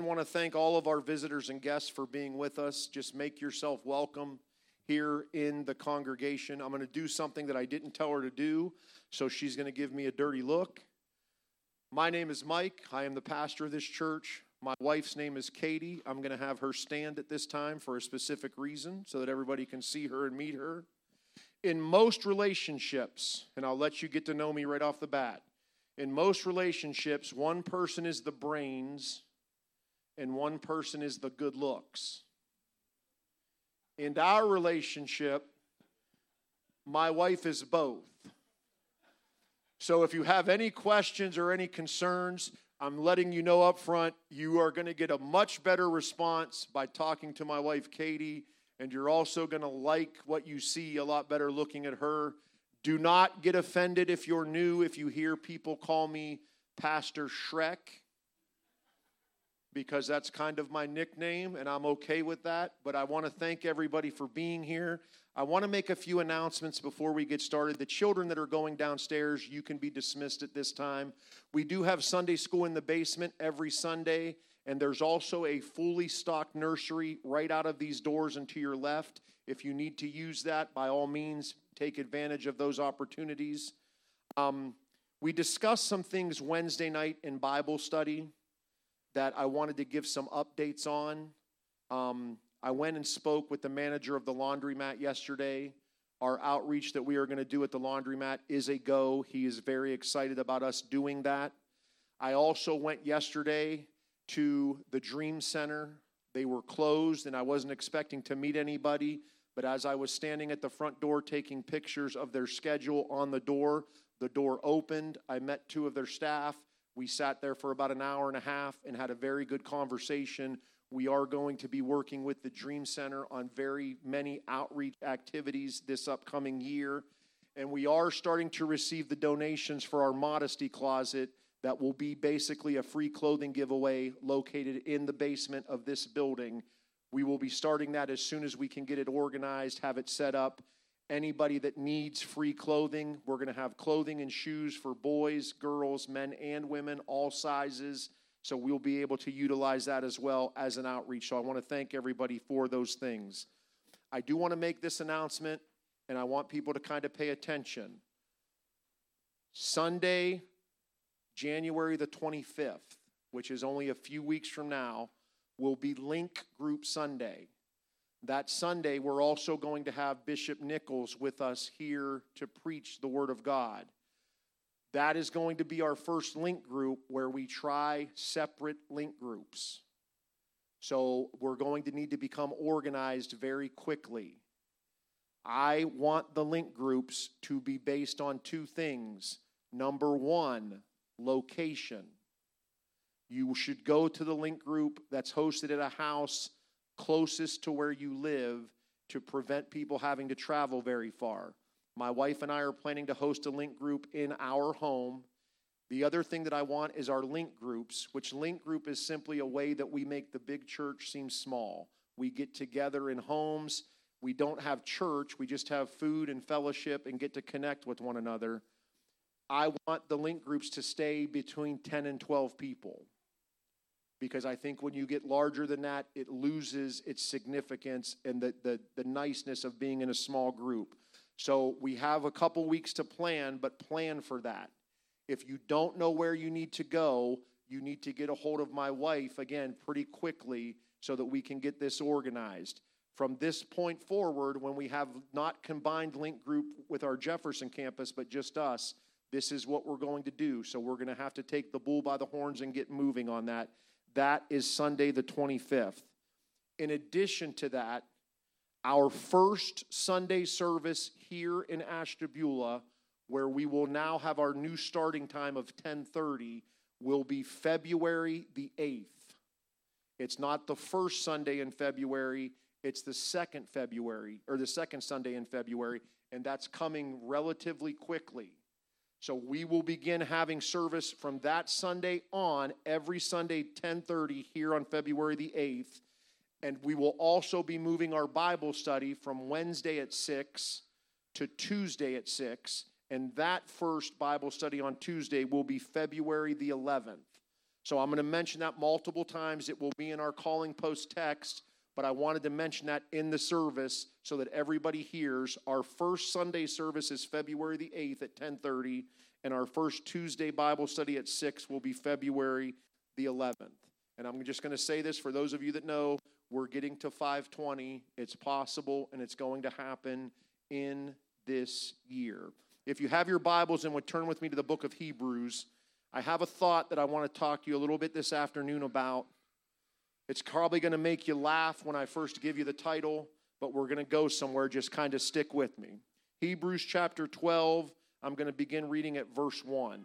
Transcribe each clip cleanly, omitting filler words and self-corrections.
want to thank all of our visitors and guests for being with us. Just make yourself welcome here in the congregation. I'm going to do something that I didn't tell her to do, so she's going to give me a dirty look. My name is Mike. I am the pastor of this church. My wife's name is Katie. I'm going to have her stand at this time for a specific reason so that everybody can see her and meet her. In most relationships, and I'll let you get to know me right off the bat, in most relationships, one person is the brains and one person is the good looks. In our relationship, my wife is both. So if you have any questions or any concerns, I'm letting you know up front, you are going to get a much better response by talking to my wife, Katie, and you're also going to like what you see a lot better looking at her. Do not get offended if you're new, if you hear people call me Pastor Shrek, because that's kind of my nickname, and I'm okay with that. But I want to thank everybody for being here. I want to make a few announcements before we get started. The children that are going downstairs, you can be dismissed at this time. We do have Sunday school in the basement every Sunday, and there's also a fully stocked nursery right out of these doors and to your left. If you need to use that, by all means, take advantage of those opportunities. We discussed some things Wednesday night in Bible study that I wanted to give some updates on. I went and spoke with the manager of the laundromat yesterday. Our outreach that we are going to do at the laundromat is a go. He is very excited about us doing that. I also went yesterday to the Dream Center. They were closed, and I wasn't expecting to meet anybody. But as I was standing at the front door taking pictures of their schedule on the door opened. I met two of their staff. We sat there for about an hour and a half and had a very good conversation. We are going to be working with the Dream Center on very many outreach activities this upcoming year. And we are starting to receive the donations for our Modesty Closet that will be basically a free clothing giveaway located in the basement of this building. We will be starting that as soon as we can get it organized, have it set up. Anybody that needs free clothing, we're going to have clothing and shoes for boys, girls, men, and women, all sizes. So we'll be able to utilize that as well as an outreach. So I want to thank everybody for those things. I do want to make this announcement, and I want people to kind of pay attention. Sunday, January the 25th, which is only a few weeks from now, will be Link Group Sunday. That Sunday, we're also going to have Bishop Nichols with us here to preach the Word of God. That is going to be our first link group where we try separate link groups. So we're going to need to become organized very quickly. I want the link groups to be based on two things. Number one, location. You should go to the link group that's hosted at a house closest to where you live to prevent people having to travel very far. My wife and I are planning to host a link group in our home. The other thing that I want is our link groups, which link group is simply a way that we make the big church seem small. We get together in homes. We don't have church. We just have food and fellowship and get to connect with one another. I want the link groups to stay between 10 and 12 people, because I think when you get larger than that, it loses its significance and the niceness of being in a small group. So we have a couple weeks to plan, but plan for that. If you don't know where you need to go, you need to get a hold of my wife, again, pretty quickly so that we can get this organized. From this point forward, when we have not combined link group with our Jefferson campus, but just us, this is what we're going to do. So we're going to have to take the bull by the horns and get moving on that. That is Sunday the 25th. In addition to that, our first Sunday service here in Ashtabula, where we will now have our new starting time of 10:30, will be February the 8th. It's not the first Sunday in February, it's the second Sunday in February, and that's coming relatively quickly. So we will begin having service from that Sunday on, every Sunday, 10:30 here on February the 8th. And we will also be moving our Bible study from Wednesday at 6 to Tuesday at 6. And that first Bible study on Tuesday will be February the 11th. So I'm going to mention that multiple times. It will be in our calling post text, but I wanted to mention that in the service so that everybody hears. Our first Sunday service is February the 8th at 10:30, and our first Tuesday Bible study at 6 will be February the 11th. And I'm just going to say this for those of you that know, we're getting to 520. It's possible, and it's going to happen in this year. If you have your Bibles and would turn with me to the book of Hebrews, I have a thought that I want to talk to you a little bit this afternoon about. It's probably going to make you laugh when I first give you the title, but we're going to go somewhere. Just kind of stick with me. Hebrews chapter 12, I'm going to begin reading at verse 1.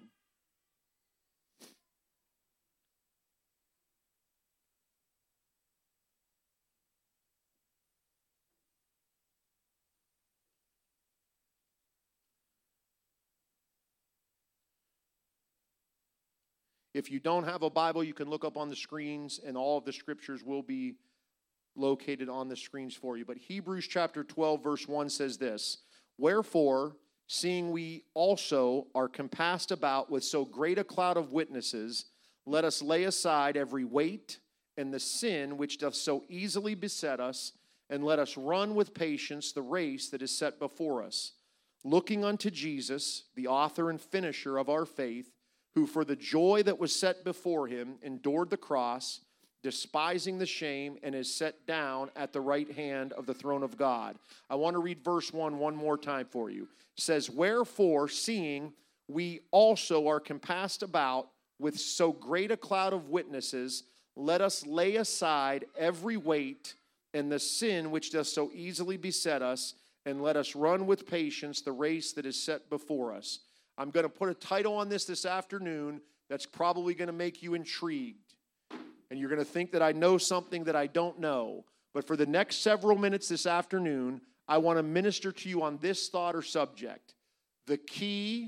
If you don't have a Bible, you can look up on the screens, and all of the scriptures will be located on the screens for you. But Hebrews chapter 12, verse 1 says this, "Wherefore, seeing we also are compassed about with so great a cloud of witnesses, let us lay aside every weight and the sin which doth so easily beset us, and let us run with patience the race that is set before us, looking unto Jesus, the author and finisher of our faith, who for the joy that was set before him endured the cross, despising the shame, and is set down at the right hand of the throne of God." I want to read verse 1 one more time for you. It says, "Wherefore, seeing we also are compassed about with so great a cloud of witnesses, let us lay aside every weight and the sin which does so easily beset us, and let us run with patience the race that is set before us." I'm going to put a title on this afternoon that's probably going to make you intrigued. And you're going to think that I know something that I don't know. But for the next several minutes this afternoon, I want to minister to you on this thought or subject: the key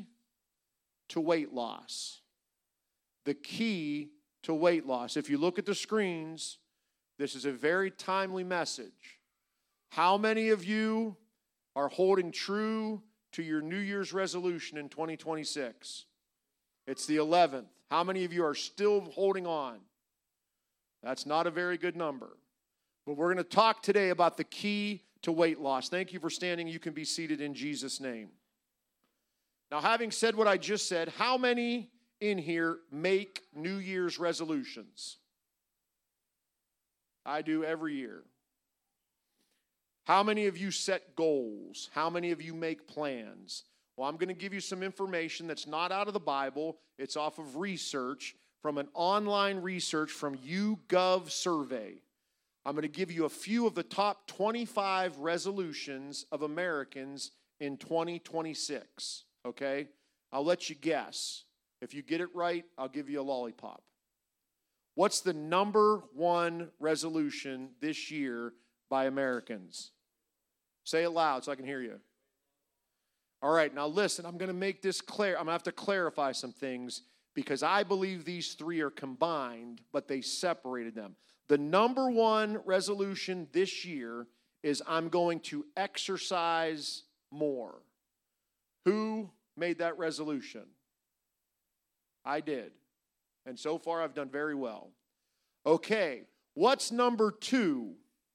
to weight loss. The key to weight loss. If you look at the screens, this is a very timely message. How many of you are holding true to your New Year's resolution in 2026? It's the 11th. How many of you are still holding on? That's not a very good number. But we're going to talk today about the key to weight loss. Thank you for standing. You can be seated in Jesus' name. Now, having said what I just said, how many in here make New Year's resolutions? I do every year. How many of you set goals? How many of you make plans? Well, I'm going to give you some information that's not out of the Bible. It's off of research from an online research from YouGov survey. I'm going to give you a few of the top 25 resolutions of Americans in 2026, okay? I'll let you guess. If you get it right, I'll give you a lollipop. What's the number one resolution this year by Americans? Say it loud so I can hear you. All right, now listen, I'm going to make this clear. I'm going to have to clarify some things because I believe these three are combined, but they separated them. The number one resolution this year is I'm going to exercise more. Who made that resolution? I did. And so far I've done very well. Okay, what's number two?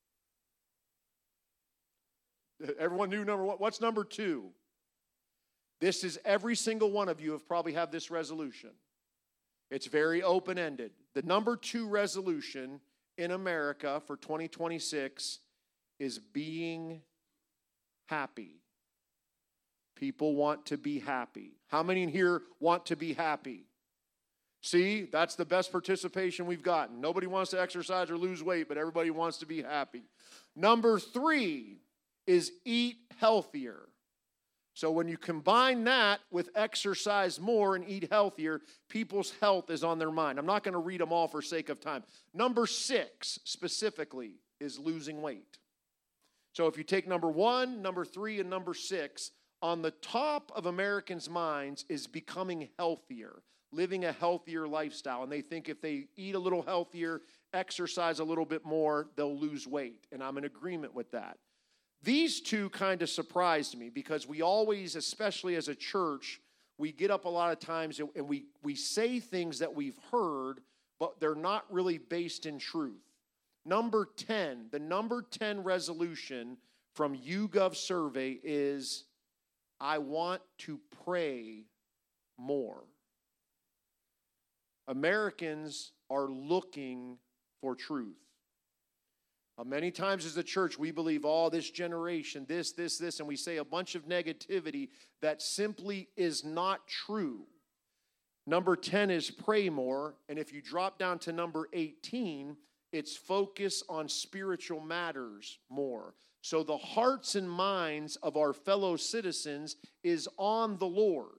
Everyone knew number one. What's number two? This is every single one of you have probably have this resolution. It's very open-ended. The number two resolution in America for 2026 is being happy. People want to be happy. How many in here want to be happy? See, that's the best participation we've gotten. Nobody wants to exercise or lose weight, but everybody wants to be happy. Number three is eat healthier. So when you combine that with exercise more and eat healthier, people's health is on their mind. I'm not going to read them all for sake of time. Number 6 specifically is losing weight. So if you take number 1, number 3, and number 6, on the top of Americans' minds is becoming healthier, living a healthier lifestyle. And they think if they eat a little healthier, exercise a little bit more, they'll lose weight. And I'm in agreement with that. These two kind of surprised me because we always, especially as a church, we get up a lot of times and we say things that we've heard, but they're not really based in truth. Number 10, the number 10 resolution from YouGov survey is, I want to pray more. Americans are looking for truth. Many times as a church, we believe, this generation, this, and we say a bunch of negativity that simply is not true. Number 10 is pray more, and if you drop down to number 18, it's focus on spiritual matters more. So the hearts and minds of our fellow citizens is on the Lord.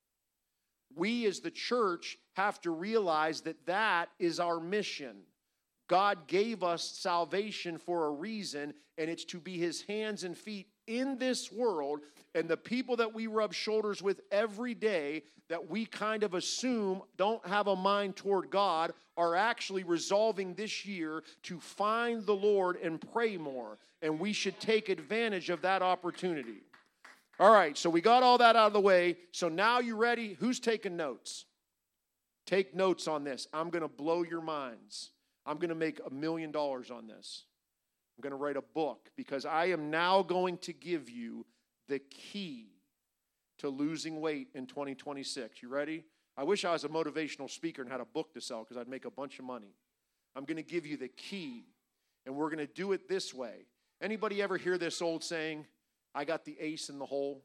We as the church have to realize that that is our mission. God gave us salvation for a reason, and it's to be his hands and feet in this world. And the people that we rub shoulders with every day that we kind of assume don't have a mind toward God are actually resolving this year to find the Lord and pray more. And we should take advantage of that opportunity. All right, so we got all that out of the way. So now you ready? Who's taking notes? Take notes on this. I'm going to blow your minds. I'm going to make $1 million on this. I'm going to write a book because I am now going to give you the key to losing weight in 2026. You ready? I wish I was a motivational speaker and had a book to sell because I'd make a bunch of money. I'm going to give you the key, and we're going to do it this way. Anybody ever hear this old saying, I got the ace in the hole?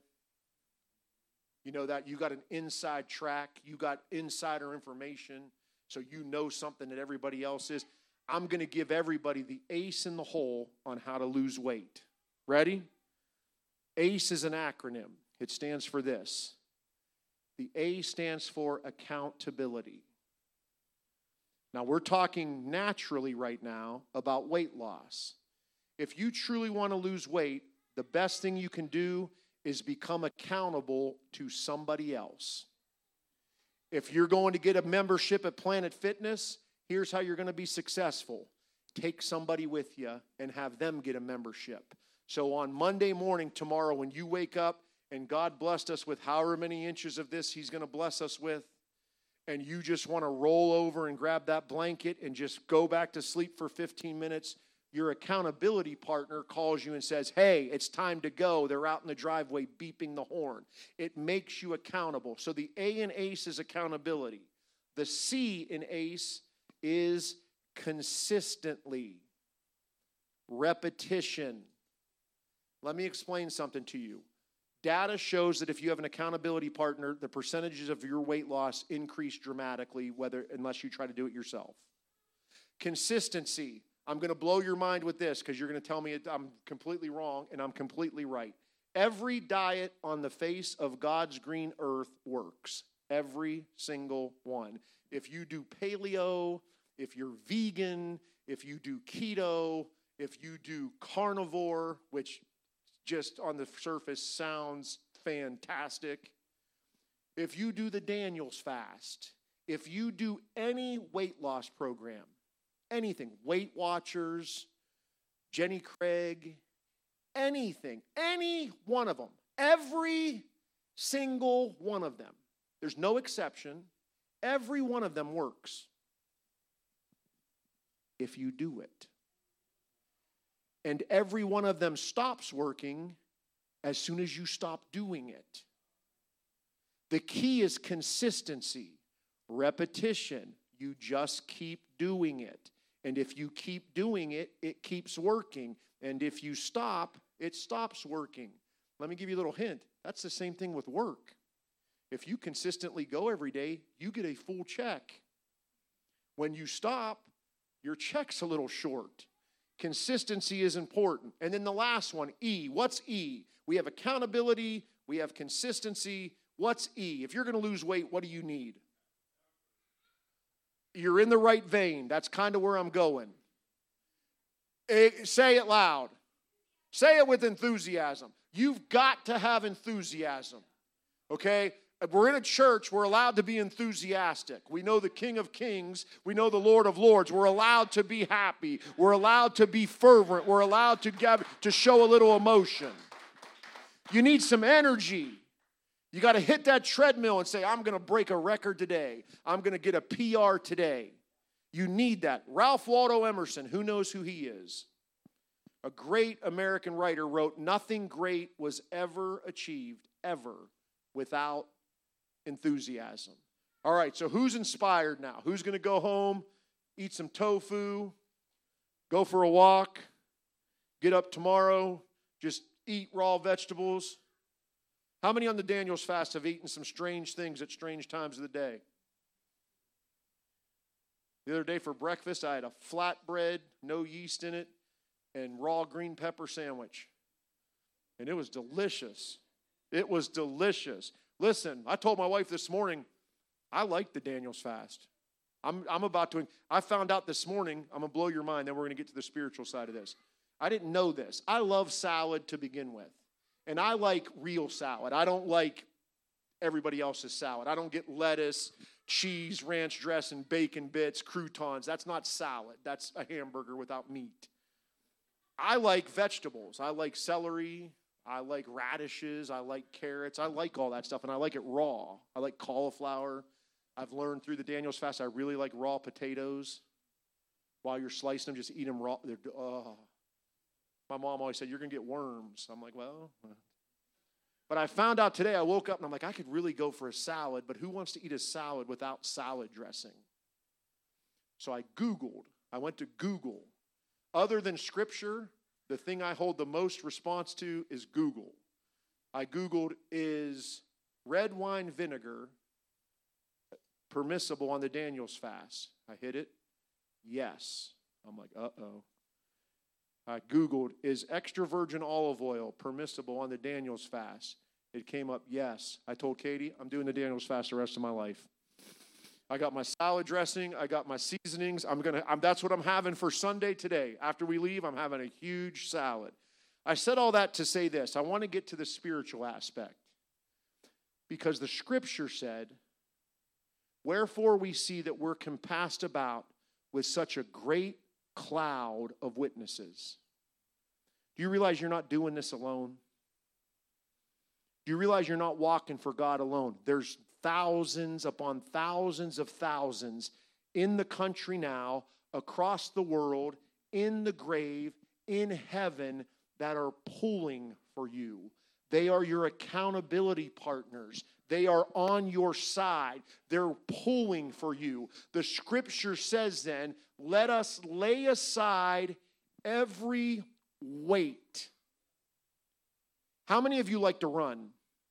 You know that? You got an inside track. You got insider information. So you know something that everybody else is. I'm going to give everybody the ace in the hole on how to lose weight. Ready? ACE is an acronym. It stands for this. The A stands for accountability. Now, we're talking naturally right now about weight loss. If you truly want to lose weight, the best thing you can do is become accountable to somebody else. If you're going to get a membership at Planet Fitness, here's how you're going to be successful. Take somebody with you and have them get a membership. So on Monday morning tomorrow when you wake up and God blessed us with however many inches of this he's going to bless us with, and you just want to roll over and grab that blanket and just go back to sleep for 15 minutes, your accountability partner calls you and says, hey, it's time to go. They're out in the driveway beeping the horn. It makes you accountable. So the A in ACE is accountability. The C in ACE is consistently. Repetition. Let me explain something to you. Data shows that if you have an accountability partner, the percentages of your weight loss increase dramatically, unless you try to do it yourself. Consistency. I'm going to blow your mind with this because you're going to tell me I'm completely wrong and I'm completely right. Every diet on the face of God's green earth works. Every single one. If you do paleo, if you're vegan, if you do keto, if you do carnivore, which just on the surface sounds fantastic, if you do the Daniel's fast, if you do any weight loss program, anything, Weight Watchers, Jenny Craig, anything, any one of them, every single one of them, there's no exception, every one of them works if you do it. And every one of them stops working as soon as you stop doing it. The key is consistency, repetition. You just keep doing it. And if you keep doing it, it keeps working. And if you stop, it stops working. Let me give you a little hint. That's the same thing with work. If you consistently go every day, you get a full check. When you stop, your check's a little short. Consistency is important. And then the last one, E. What's E? We have accountability. We have consistency. What's E? If you're going to lose weight, what do you need? You're in the right vein. That's kind of where I'm going. Say it loud. Say it with enthusiasm. You've got to have enthusiasm. Okay? We're in a church. We're allowed to be enthusiastic. We know the King of Kings. We know the Lord of Lords. We're allowed to be happy. We're allowed to be fervent. We're allowed to show a little emotion. You need some energy. You got to hit that treadmill and say, I'm going to break a record today. I'm going to get a PR today. You need that. Ralph Waldo Emerson, who knows who he is? A great American writer wrote, "Nothing great was ever achieved, ever, without enthusiasm." All right, so who's inspired now? Who's going to go home, eat some tofu, go for a walk, get up tomorrow, just eat raw vegetables? How many on the Daniel's fast have eaten some strange things at strange times of the day? The other day for breakfast, I had a flatbread, no yeast in it, and raw green pepper sandwich. And it was delicious. It was delicious. Listen, I told my wife this morning, I like the Daniel's fast. I found out this morning, I'm going to blow your mind, then we're going to get to the spiritual side of this. I didn't know this. I love salad to begin with. And I like real salad. I don't like everybody else's salad. I don't get lettuce, cheese, ranch dressing, bacon bits, croutons. That's not salad. That's a hamburger without meat. I like vegetables. I like celery. I like radishes. I like carrots. I like all that stuff, and I like it raw. I like cauliflower. I've learned through the Daniel's fast I really like raw potatoes. While you're slicing them, just eat them raw. My mom always said, "You're going to get worms." I'm like, well. But I found out today, I woke up and I'm like, I could really go for a salad, but who wants to eat a salad without salad dressing? So I went to Google. Other than Scripture, the thing I hold the most response to is Google. I Googled, is red wine vinegar permissible on the Daniel's fast? I hit it. Yes. I'm like, uh-oh. I Googled, is extra virgin olive oil permissible on the Daniel's fast? It came up, yes. I told Katie, I'm doing the Daniel's fast the rest of my life. I got my salad dressing. I got my seasonings. That's what I'm having for Sunday today. After we leave, I'm having a huge salad. I said all that to say this. I want to get to the spiritual aspect. Because the Scripture said, "Wherefore we see that we're compassed about with such a great cloud of witnesses." Do you realize you're not doing this alone? Do you realize you're not walking for God alone? There's thousands upon thousands of thousands in the country now, across the world, in the grave, in heaven, that are pulling for you. They are your accountability partners. They are on your side. They're pulling for you. The Scripture says then, let us lay aside every weight. How many of you like to run?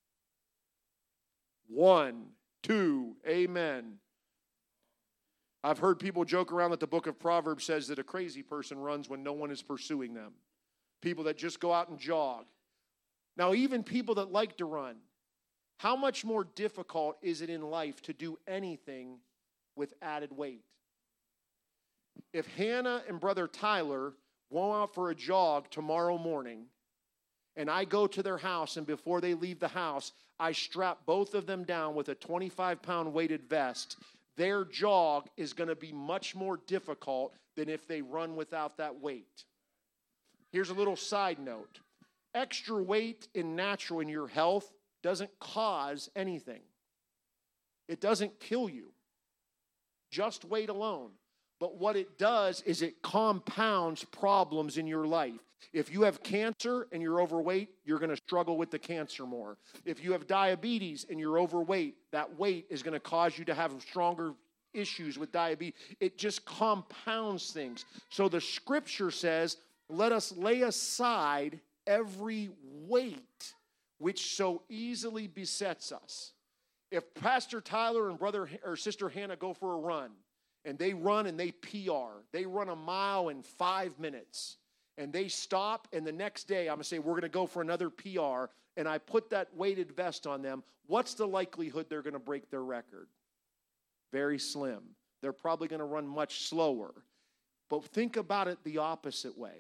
1, 2, amen. I've heard people joke around that the book of Proverbs says that a crazy person runs when no one is pursuing them. People that just go out and jog. Now, even people that like to run, how much more difficult is it in life to do anything with added weight? If Hannah and Brother Tyler go out for a jog tomorrow morning, and I go to their house, and before they leave the house, I strap both of them down with a 25-pound weighted vest, their jog is going to be much more difficult than if they run without that weight. Here's a little side note. Extra weight in your health doesn't cause anything. It doesn't kill you. Just weight alone. But what it does is it compounds problems in your life. If you have cancer and you're overweight, you're going to struggle with the cancer more. If you have diabetes and you're overweight, that weight is going to cause you to have stronger issues with diabetes. It just compounds things. So the Scripture says, let us lay aside every weight which so easily besets us. If Pastor Tyler and brother or sister Hannah go for a run, and they run and they PR, they run a mile in 5 minutes, and they stop, and the next day I'm going to say, we're going to go for another PR, and I put that weighted vest on them, what's the likelihood they're going to break their record? Very slim. They're probably going to run much slower. But think about it the opposite way.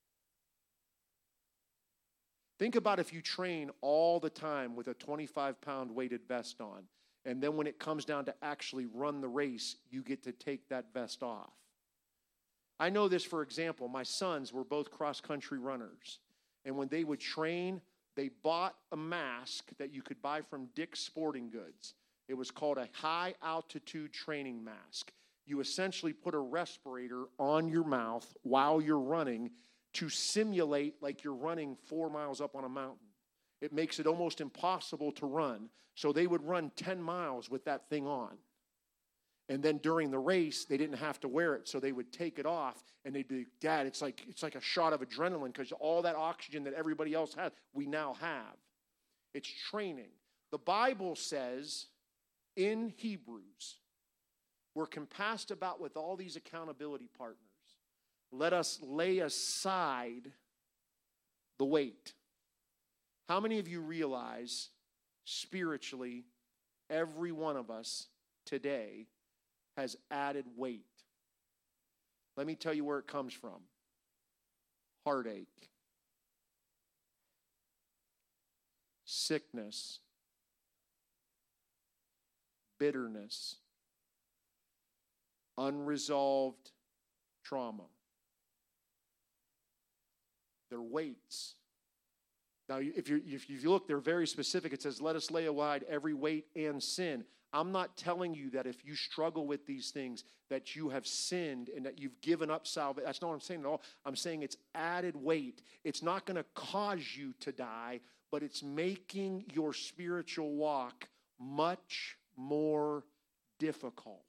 Think about if you train all the time with a 25-pound weighted vest on, and then when it comes down to actually run the race, you get to take that vest off. I know this, for example, my sons were both cross-country runners, and when they would train, they bought a mask that you could buy from Dick's Sporting Goods. It was called a high-altitude training mask. you essentially put a respirator on your mouth while you're running to simulate like you're running 4 miles up on a mountain. It makes it almost impossible to run. So they would run 10 miles with that thing on. And then during the race, they didn't have to wear it, so they would take it off, and they'd be, Dad, it's like a shot of adrenaline because all that oxygen that everybody else has, we now have. It's training. The Bible says in Hebrews, we're compassed about with all these accountability partners. Let us lay aside the weight. How many of you realize spiritually, every one of us today has added weight? Let me tell you where it comes from. Heartache, sickness, bitterness, unresolved trauma. They're weights. Now, if you look, they're very specific. It says, let us lay aside every weight and sin. I'm not telling you that if you struggle with these things, that you have sinned and that you've given up salvation. That's not what I'm saying at all. I'm saying it's added weight. It's not going to cause you to die, but it's making your spiritual walk much more difficult.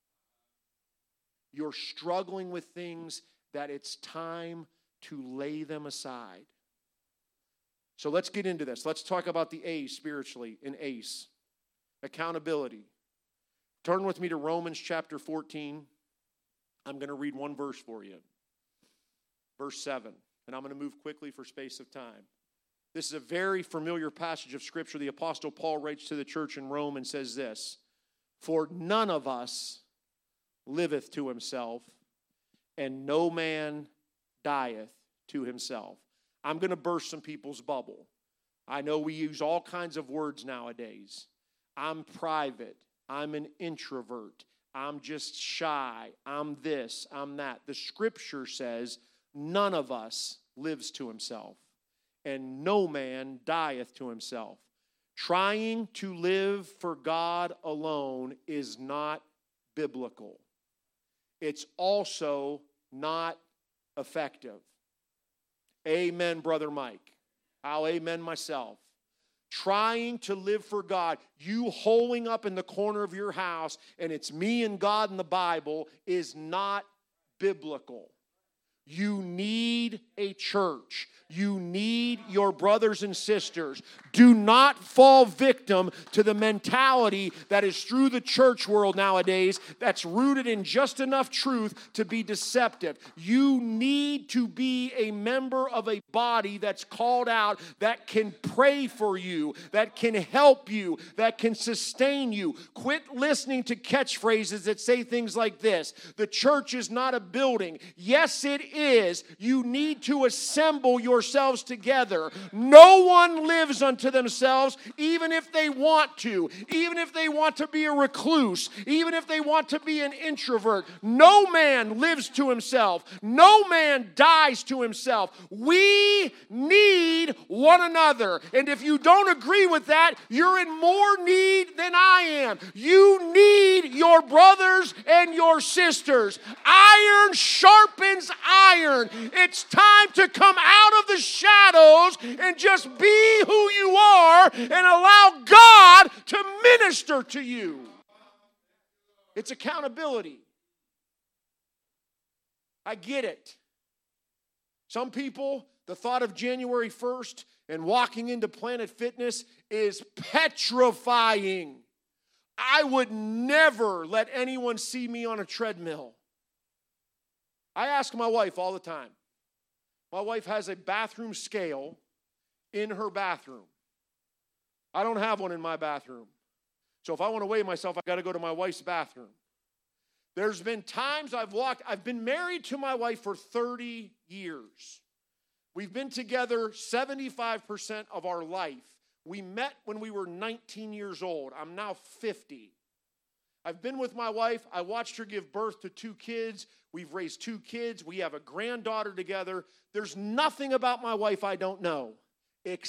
You're struggling with things that it's time to lay them aside. So let's get into this. Let's talk about the A spiritually in ACE. Accountability. Turn with me to Romans chapter 14. I'm going to read one verse for you. Verse 7. And I'm going to move quickly for space of time. This is a very familiar passage of Scripture. The Apostle Paul writes to the church in Rome and says this, for none of us liveth to himself, and no man dieth to himself. I'm going to burst some people's bubble. I know we use all kinds of words nowadays. I'm private. I'm an introvert. I'm just shy. I'm this. I'm that. The Scripture says none of us lives to himself, and no man dieth to himself. Trying to live for God alone is not biblical. It's also not effective. Amen, Brother Mike. I'll amen myself. Trying to live for God, you holing up in the corner of your house, and it's me and God in the Bible, is not biblical. You need a church. You need your brothers and sisters. Do not fall victim to the mentality that is through the church world nowadays that's rooted in just enough truth to be deceptive. You need to be a member of a body that's called out, that can pray for you, that can help you, that can sustain you. Quit listening to catchphrases that say things like this. The church is not a building. Yes, it is. You need to assemble yourselves together. No one lives unto themselves, even if they want to, even if they want to be a recluse, even if they want to be an introvert. No man lives to himself. No man dies to himself. We need one another. And if you don't agree with that, you're in more need than I am. You need your brothers and your sisters. Iron sharpens iron. It's time to come out of the shadows and just be who you are and allow God to minister to you. It's accountability. I get it. Some people, the thought of January 1st and walking into Planet Fitness is petrifying. I would never let anyone see me on a treadmill. I ask my wife all the time. My wife has a bathroom scale in her bathroom. I don't have one in my bathroom. So if I want to weigh myself, I got to go to my wife's bathroom. There's been times I've been married to my wife for 30 years. We've been together 75% of our life. We met when we were 19 years old. I'm now 50. I've been with my wife. I watched her give birth to 2 kids. We've raised 2 kids. We have a granddaughter together. There's nothing about my wife I don't know,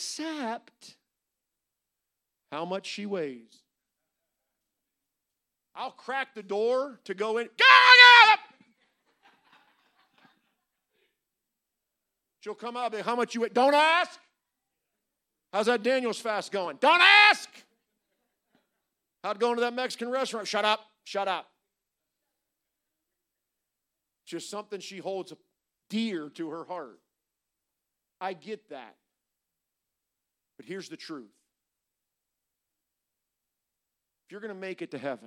except how much she weighs. I'll crack the door to go in. Get up! She'll come out and be, how much you weigh? Don't ask. How's that Daniel's fast going? Don't ask. How'd go into that Mexican restaurant? Shut up. Shut up. Just something she holds dear to her heart. I get that. But here's the truth. If you're going to make it to heaven,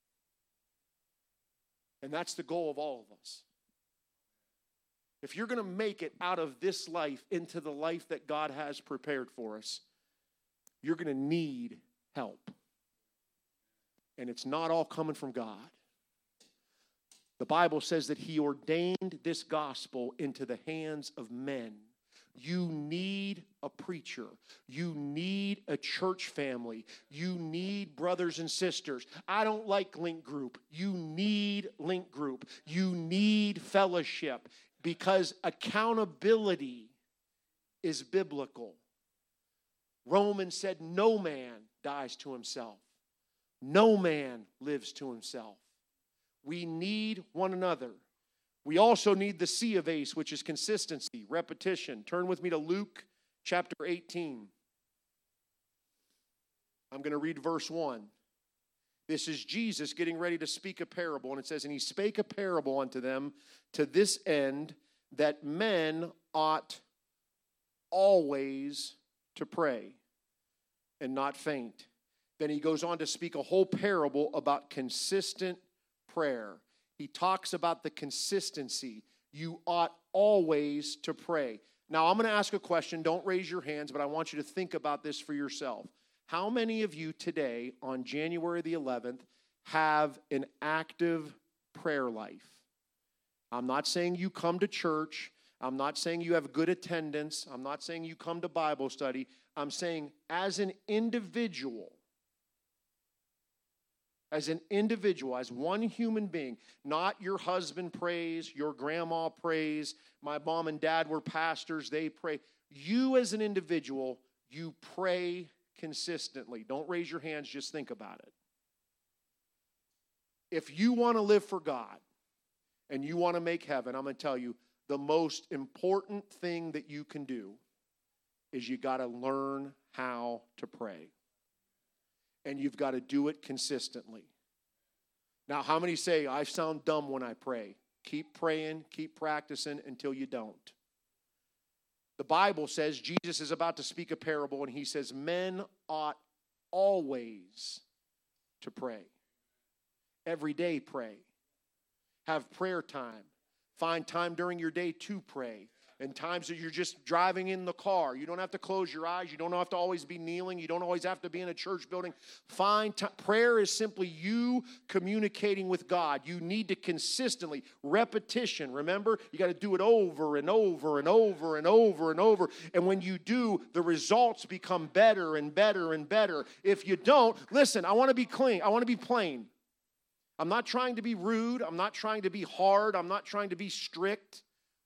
and that's the goal of all of us, if you're going to make it out of this life into the life that God has prepared for us, you're going to need help. And it's not all coming from God. The Bible says that He ordained this gospel into the hands of men. You need a preacher. You need a church family. You need brothers and sisters. I don't like Link Group. You need Link Group. You need fellowship because accountability is biblical. Romans said no man dies to himself. No man lives to himself. We need one another. We also need the C of ACE, which is consistency, repetition. Turn with me to Luke chapter 18. I'm going to read verse 1. This is Jesus getting ready to speak a parable, and it says, and he spake a parable unto them to this end, that men ought always to pray and not faint. Then he goes on to speak a whole parable about consistent prayer. He talks about the consistency. You ought always to pray. Now, I'm going to ask a question. Don't raise your hands, but I want you to think about this for yourself. How many of you today, on January the 11th, have an active prayer life? I'm not saying you come to church. I'm not saying you have good attendance. I'm not saying you come to Bible study. I'm saying as an individual, as one human being, not your husband prays, your grandma prays, my mom and dad were pastors, they pray. You as an individual, you pray consistently. Don't raise your hands, just think about it. If you want to live for God and you want to make heaven, I'm going to tell you, the most important thing that you can do is you got to learn how to pray. And you've got to do it consistently. Now, how many say, I sound dumb when I pray? Keep praying, keep practicing until you don't. The Bible says, Jesus is about to speak a parable, and he says, men ought always to pray. Every day pray. Have prayer time. Find time during your day to pray. And times that you're just driving in the car. You don't have to close your eyes. You don't have to always be kneeling. You don't always have to be in a church building. Find time. Prayer is simply you communicating with God. You need to consistently, repetition. Remember, you got to do it over and over and over and over and over. And when you do, the results become better and better and better. If you don't, listen, I want to be clean. I want to be plain. I'm not trying to be rude. I'm not trying to be hard. I'm not trying to be strict.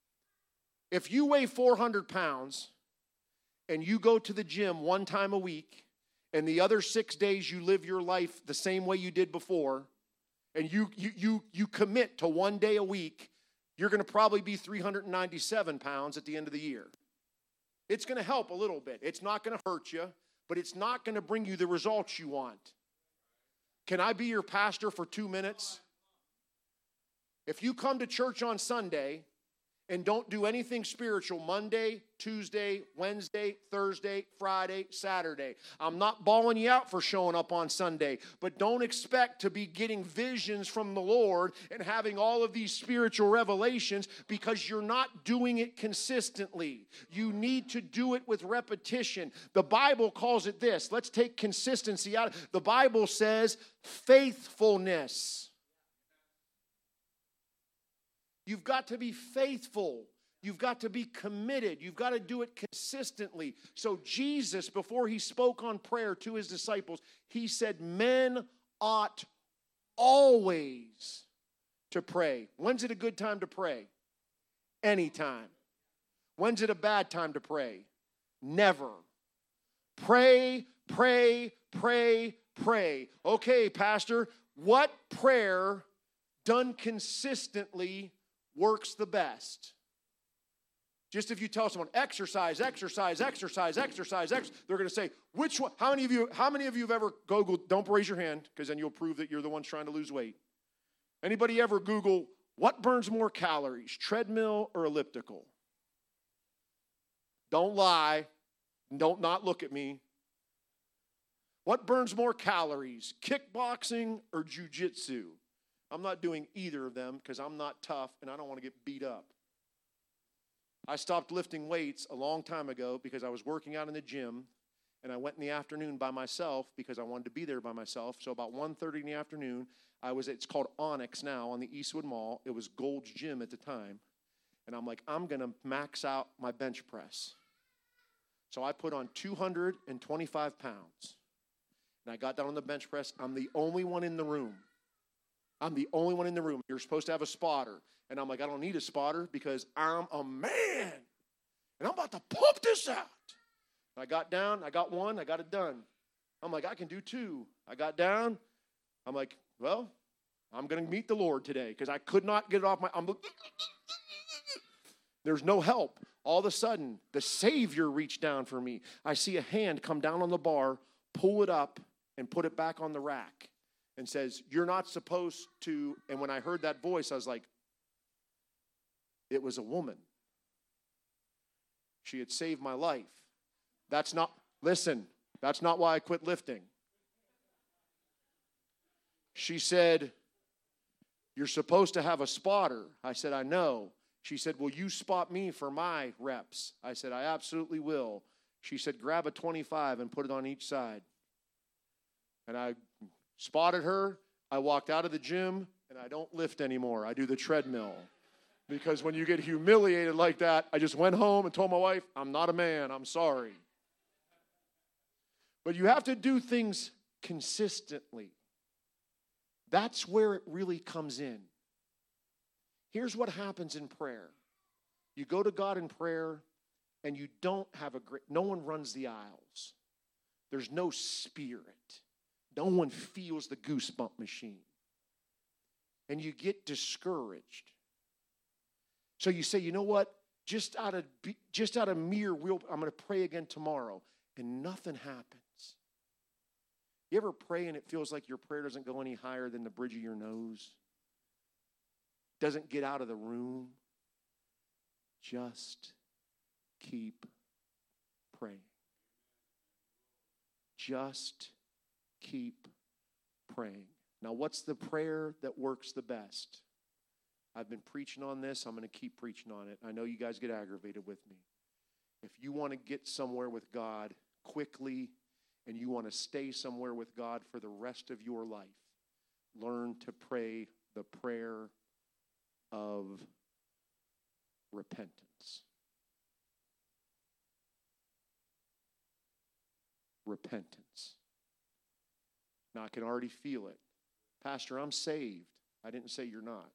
If you weigh 400 pounds and you go to the gym one time a week and the other 6 days you live your life the same way you did before and you commit to 1 day a week, you're going to probably be 397 pounds at the end of the year. It's going to help a little bit. It's not going to hurt you, but it's not going to bring you the results you want. Can I be your pastor for 2 minutes? If you come to church on Sunday and don't do anything spiritual Monday, Tuesday, Wednesday, Thursday, Friday, Saturday, I'm not bawling you out for showing up on Sunday, but don't expect to be getting visions from the Lord and having all of these spiritual revelations because you're not doing it consistently. You need to do it with repetition. The Bible calls it this. Let's take consistency out. The Bible says faithfulness. You've got to be faithful. You've got to be committed. You've got to do it consistently. So Jesus, before he spoke on prayer to his disciples, he said, men ought always to pray. When's it a good time to pray? Anytime. When's it a bad time to pray? Never. Pray, pray, pray, pray. Okay, Pastor, What prayer done consistently works the best? Just if you tell someone, exercise, exercise, exercise, exercise, they're going to say, which one? How many of you have ever Googled, don't raise your hand, because then you'll prove that you're the ones trying to lose weight. Anybody ever Google, what burns more calories, treadmill or elliptical? Don't lie. Don't not look at me. What burns more calories, kickboxing or jujitsu? I'm not doing either of them because I'm not tough and I don't want to get beat up. I stopped lifting weights a long time ago because I was working out in the gym, and I went in the afternoon by myself because I wanted to be there by myself. So about 1:30 in the afternoon, it's called Onyx now on the Eastwood Mall. It was Gold's Gym at the time. And I'm like, I'm going to max out my bench press. So I put on 225 pounds. And I got down on the bench press. I'm the only one in the room. You're supposed to have a spotter. And I'm like, I don't need a spotter because I'm a man. And I'm about to pump this out. And I got down. I got one. I got it done. I'm like, I can do two. I got down. I'm like, well, I'm going to meet the Lord today because I could not get it off there's no help. All of a sudden, the Savior reached down for me. I see a hand come down on the bar, pull it up, and put it back on the rack and says, you're not supposed to. And when I heard that voice, I was like, it was a woman. She had saved my life. That's not why I quit lifting. She said, you're supposed to have a spotter. I said, I know. She said, will you spot me for my reps? I said, I absolutely will. She said, grab a 25 and put it on each side. And I spotted her. I walked out of the gym, and I don't lift anymore. I do the treadmill. Because when you get humiliated like that, I just went home and told my wife, I'm not a man. I'm sorry. But you have to do things consistently. That's where it really comes in. Here's what happens in prayer. You go to God in prayer, and you don't have no one runs the aisles. There's no spirit. No one feels the goosebump machine. And you get discouraged. So you say, you know what? Just out of mere will, I'm going to pray again tomorrow. And nothing happens. You ever pray and it feels like your prayer doesn't go any higher than the bridge of your nose? Doesn't get out of the room? Just keep praying. Just keep praying. Now, what's the prayer that works the best? I've been preaching on this. I'm going to keep preaching on it. I know you guys get aggravated with me. If you want to get somewhere with God quickly and you want to stay somewhere with God for the rest of your life, learn to pray the prayer of repentance. Repentance. Now, I can already feel it. Pastor, I'm saved. I didn't say you're not.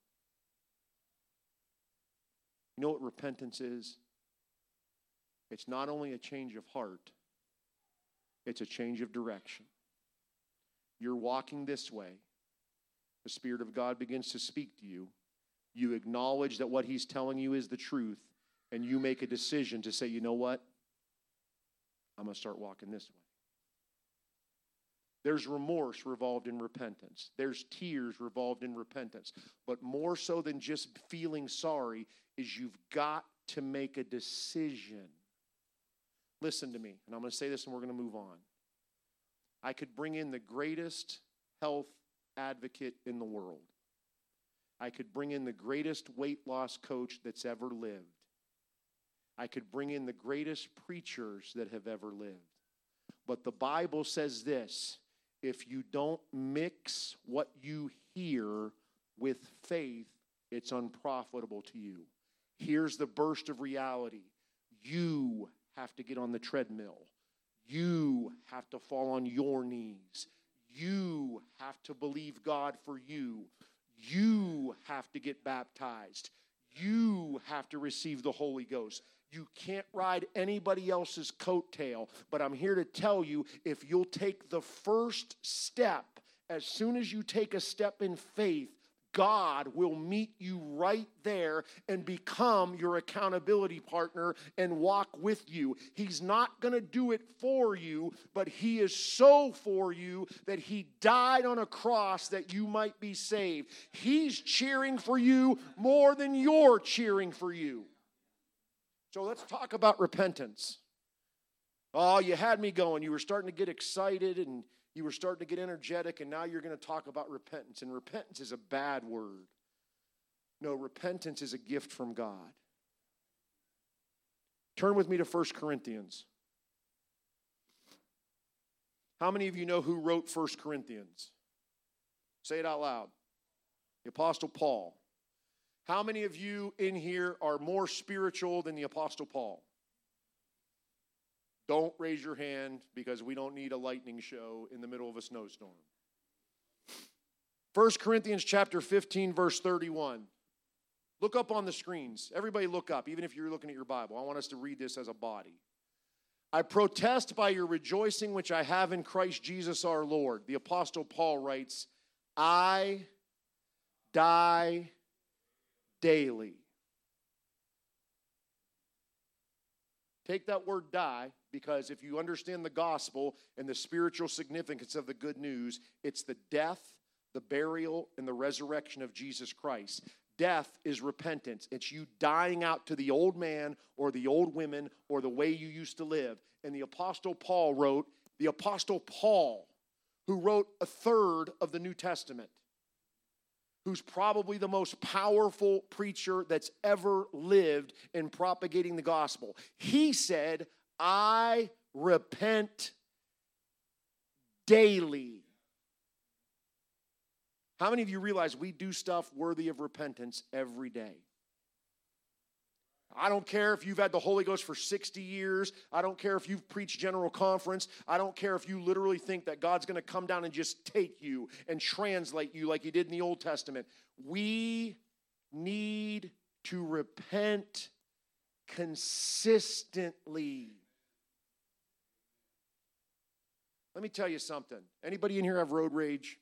You know what repentance is? It's not only a change of heart, it's a change of direction. You're walking this way. The Spirit of God begins to speak to you. You acknowledge that what He's telling you is the truth, and you make a decision to say, you know what? I'm going to start walking this way. There's remorse revolved in repentance. There's tears revolved in repentance. But more so than just feeling sorry is you've got to make a decision. Listen to me, and I'm going to say this and we're going to move on. I could bring in the greatest health advocate in the world. I could bring in the greatest weight loss coach that's ever lived. I could bring in the greatest preachers that have ever lived. But the Bible says this: if you don't mix what you hear with faith, it's unprofitable to you. Here's the burst of reality. You have to get on the treadmill. You have to fall on your knees. You have to believe God for you. You have to get baptized. You have to receive the Holy Ghost. You can't ride anybody else's coattail, but I'm here to tell you, if you'll take the first step as soon as you take a step in faith, God will meet you right there and become your accountability partner and walk with you. He's not going to do it for you, but He is so for you that He died on a cross that you might be saved. He's cheering for you more than you're cheering for you. So let's talk about repentance. Oh, you had me going. You were starting to get excited and you were starting to get energetic, and now you're going to talk about repentance. And repentance is a bad word. No, repentance is a gift from God. Turn with me to 1 Corinthians. How many of you know who wrote 1 Corinthians? Say it out loud. The Apostle Paul. How many of you in here are more spiritual than the Apostle Paul? Don't raise your hand because we don't need a lightning show in the middle of a snowstorm. 1 Corinthians chapter 15, verse 31. Look up on the screens. Everybody look up, even if you're looking at your Bible. I want us to read this as a body. I protest by your rejoicing which I have in Christ Jesus our Lord. The Apostle Paul writes, I die daily. Take that word die, because if you understand the gospel and the spiritual significance of the good news, it's the death, the burial, and the resurrection of Jesus Christ. Death is repentance. It's you dying out to the old man or the old women or the way you used to live. And the Apostle Paul, who wrote a third of the New Testament, who's probably the most powerful preacher that's ever lived in propagating the gospel. He said, I repent daily. How many of you realize we do stuff worthy of repentance every day? I don't care if you've had the Holy Ghost for 60 years. I don't care if you've preached General Conference. I don't care if you literally think that God's going to come down and just take you and translate you like He did in the Old Testament. We need to repent consistently. Let me tell you something. Anybody in here have road rage?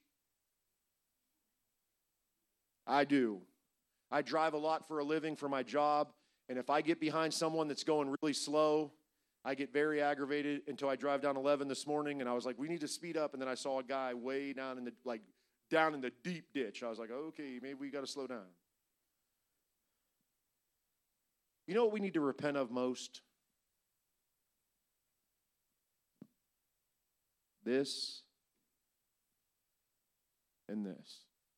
I do. I drive a lot for a living for my job. And if I get behind someone that's going really slow, I get very aggravated until I drive down 11 this morning, and I was like, we need to speed up. And then I saw a guy way down in the deep ditch. I was like, okay, maybe we got to slow down. You know what we need to repent of most? This and this.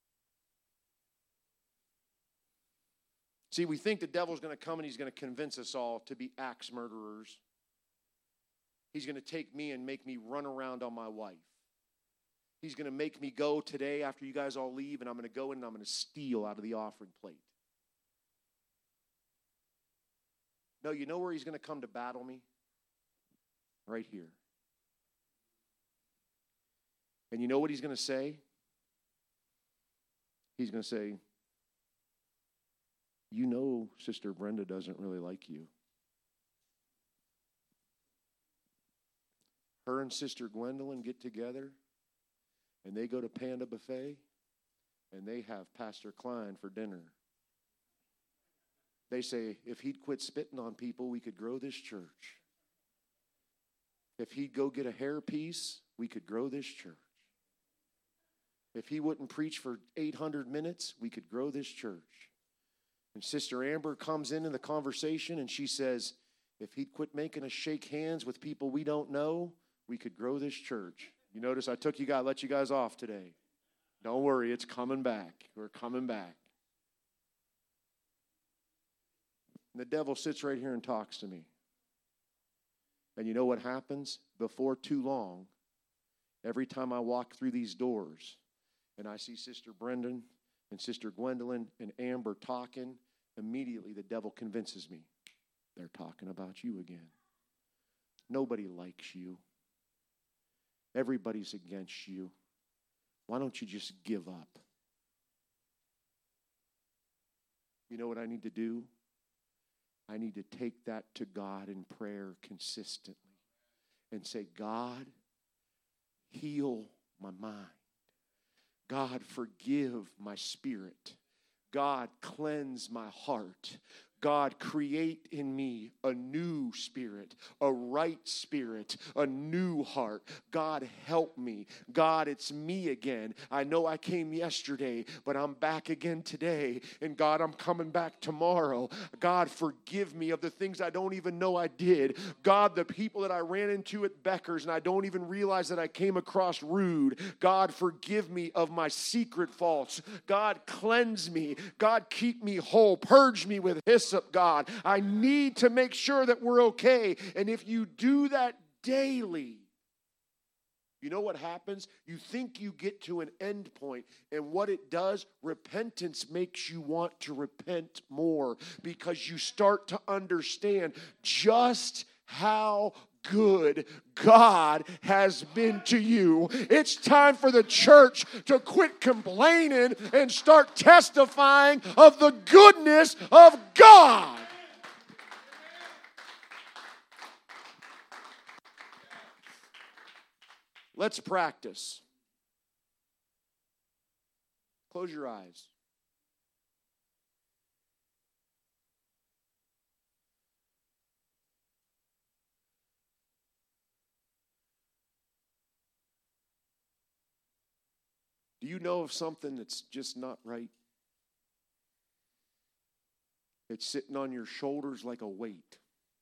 See, we think the devil's going to come and he's going to convince us all to be axe murderers. He's going to take me and make me run around on my wife. He's going to make me go today after you guys all leave, and I'm going to go in and I'm going to steal out of the offering plate. No, you know where he's going to come to battle me? Right here. And you know what he's going to say? He's going to say, you know Sister Brenda doesn't really like you. Her and Sister Gwendolyn get together, and they go to Panda Buffet, and they have Pastor Klein for dinner. They say, if he'd quit spitting on people, we could grow this church. If he'd go get a hairpiece, we could grow this church. If he wouldn't preach for 800 minutes, we could grow this church. And Sister Amber comes into the conversation and she says, if he'd quit making us shake hands with people we don't know, we could grow this church. You notice I let you guys off today. Don't worry, it's coming back. We're coming back. And the devil sits right here and talks to me. And you know what happens? Before too long, every time I walk through these doors and I see Sister Brendan and Sister Gwendolyn and Amber talking, immediately the devil convinces me. They're talking about you again. Nobody likes you. Everybody's against you. Why don't you just give up? You know what I need to do? I need to take that to God in prayer consistently and say, God, heal my mind. God, forgive my spirit. God, cleanse my heart. God, create in me a new spirit, a right spirit, a new heart. God, help me. God, it's me again. I know I came yesterday, but I'm back again today. And God, I'm coming back tomorrow. God, forgive me of the things I don't even know I did. God, the people that I ran into at Becker's and I don't even realize that I came across rude. God, forgive me of my secret faults. God, cleanse me. God, keep me whole. Purge me with hyssop. God, I need to make sure that we're okay. And if you do that daily, you know what happens? You think you get to an end point, and what it does, repentance makes you want to repent more because you start to understand just how good God has been to you. It's time for the church to quit complaining and start testifying of the goodness of God. Let's practice. Close your eyes. Do you know of something that's just not right? It's sitting on your shoulders like a weight.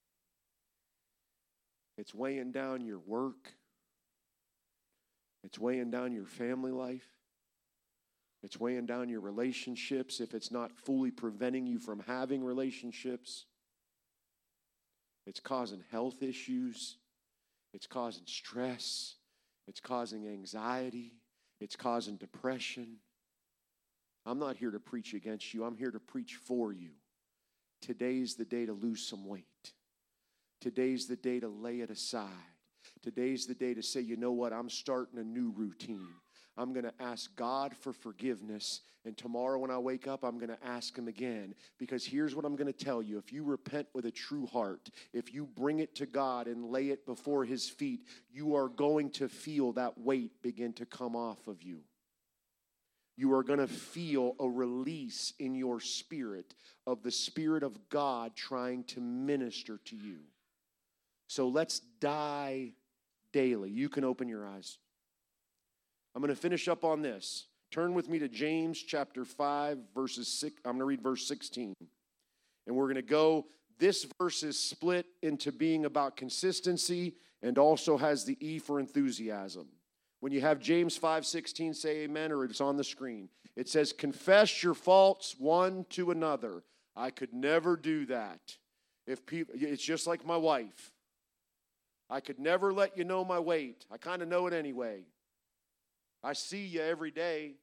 It's weighing down your work. It's weighing down your family life. It's weighing down your relationships if it's not fully preventing you from having relationships. It's causing health issues. It's causing stress. It's causing anxiety. It's causing depression. I'm not here to preach against you. I'm here to preach for you. Today's the day to lose some weight. Today's the day to lay it aside. Today's the day to say, you know what, I'm starting a new routine. I'm going to ask God for forgiveness. And tomorrow when I wake up, I'm going to ask Him again. Because here's what I'm going to tell you. If you repent with a true heart, if you bring it to God and lay it before His feet, you are going to feel that weight begin to come off of you. You are going to feel a release in your spirit of the Spirit of God trying to minister to you. So let's die daily. You can open your eyes. I'm going to finish up on this. Turn with me to James chapter 5, verses 6. I'm going to read verse 16. And we're going to go, this verse is split into being about consistency and also has the E for enthusiasm. When you have James 5:16, say amen, or it's on the screen. It says, confess your faults one to another. I could never do that. It's just like my wife. I could never let you know my weight. I kind of know it anyway. I see you every day.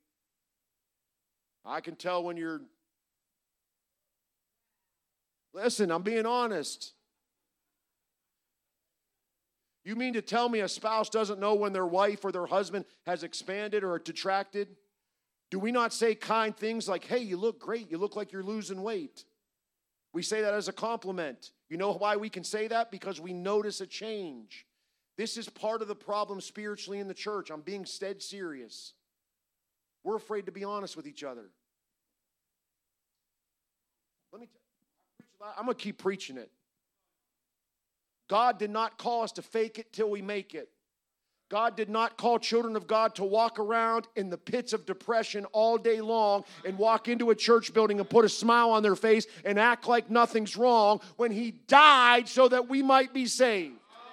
I can tell when you're... Listen, I'm being honest. You mean to tell me a spouse doesn't know when their wife or their husband has expanded or detracted? Do we not say kind things like, hey, you look great. You look like you're losing weight. We say that as a compliment. You know why we can say that? Because we notice a change. This is part of the problem spiritually in the church. I'm being dead serious. We're afraid to be honest with each other. Let me tell you, I'm going to keep preaching it. God did not call us to fake it till we make it. God did not call children of God to walk around in the pits of depression all day long and walk into a church building and put a smile on their face and act like nothing's wrong when He died so that we might be saved.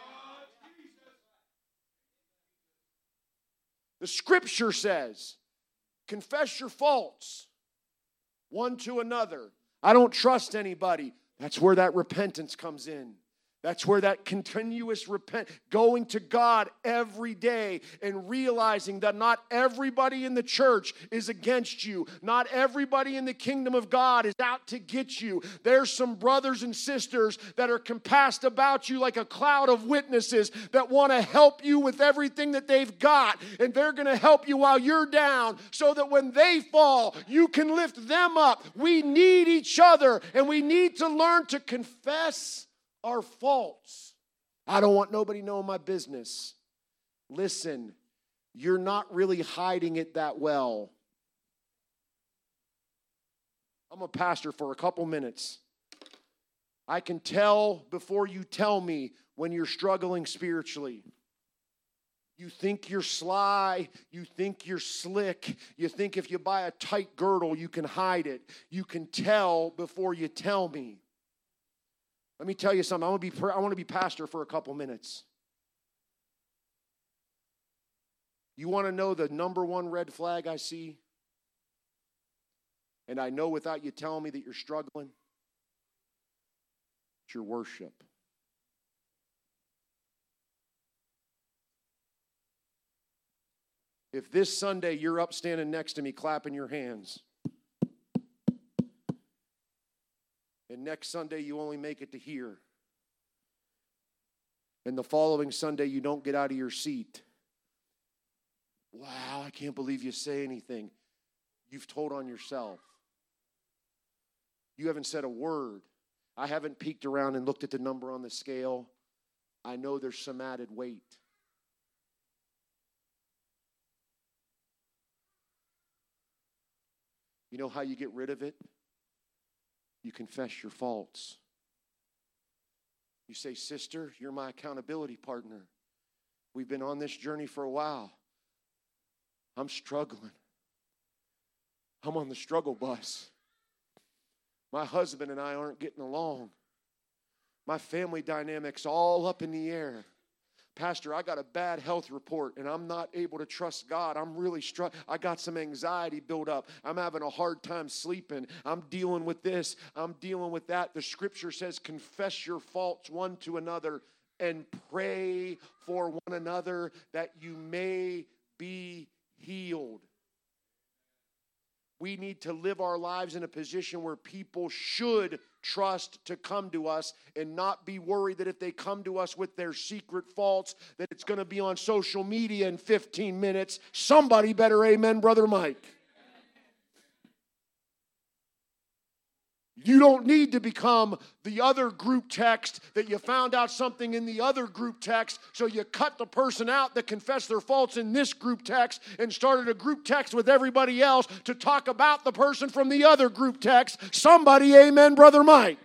The Scripture says, confess your faults one to another. I don't trust anybody. That's where that repentance comes in. That's where that continuous going to God every day and realizing that not everybody in the church is against you. Not everybody in the kingdom of God is out to get you. There's some brothers and sisters that are compassed about you like a cloud of witnesses that want to help you with everything that they've got. And they're going to help you while you're down so that when they fall, you can lift them up. We need each other, and we need to learn to confess our faults. I don't want nobody knowing my business. Listen, you're not really hiding it that well. I'm a pastor for a couple minutes. I can tell before you tell me when you're struggling spiritually. You think you're sly. You think you're slick. You think if you buy a tight girdle, you can hide it. You can tell before you tell me. Let me tell you something. I want to be pastor for a couple minutes. You want to know the number one red flag I see? And I know without you telling me that you're struggling. It's your worship. If this Sunday you're up standing next to me clapping your hands, and next Sunday you only make it to here, and the following Sunday you don't get out of your seat, wow, I can't believe you say anything. You've told on yourself. You haven't said a word. I haven't peeked around and looked at the number on the scale. I know there's some added weight. You know how you get rid of it? You confess your faults. You say, sister, you're my accountability partner. We've been on this journey for a while. I'm struggling. I'm on the struggle bus. My husband and I aren't getting along. My family dynamic's all up in the air. Pastor, I got a bad health report and I'm not able to trust God. I'm really struggling. I got some anxiety built up. I'm having a hard time sleeping. I'm dealing with this. I'm dealing with that. The scripture says, confess your faults one to another and pray for one another that you may be healed. We need to live our lives in a position where people should trust to come to us and not be worried that if they come to us with their secret faults, that it's going to be on social media in 15 minutes. Somebody better amen, Brother Mike. You don't need to become the other group text that you found out something in the other group text, so you cut the person out that confessed their faults in this group text and started a group text with everybody else to talk about the person from the other group text. Somebody amen, Brother Mike.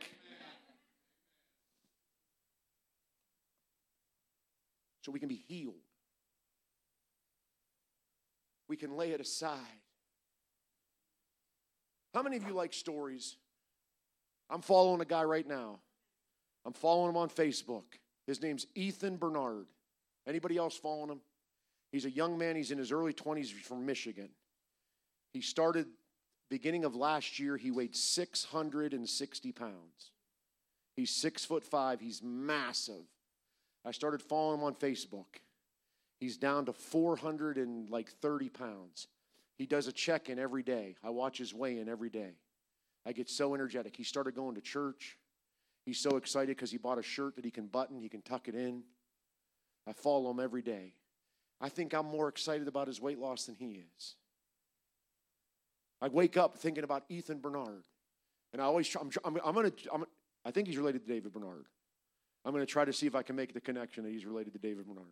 So we can be healed. We can lay it aside. How many of you like stories? I'm following a guy right now. I'm following him on Facebook. His name's Ethan Bernard. Anybody else following him? He's a young man. He's in his early 20s. He's from Michigan. He started, beginning of last year, he weighed 660 pounds. He's 6'5". He's massive. I started following him on Facebook. He's down to 430 pounds. He does a check-in every day. I watch his weigh-in every day. I get so energetic. He started going to church. He's so excited because he bought a shirt that he can button. He can tuck it in. I follow him every day. I think I'm more excited about his weight loss than he is. I wake up thinking about Ethan Bernard. And I always try, I think he's related to David Bernard. I'm going to try to see if I can make the connection that he's related to David Bernard.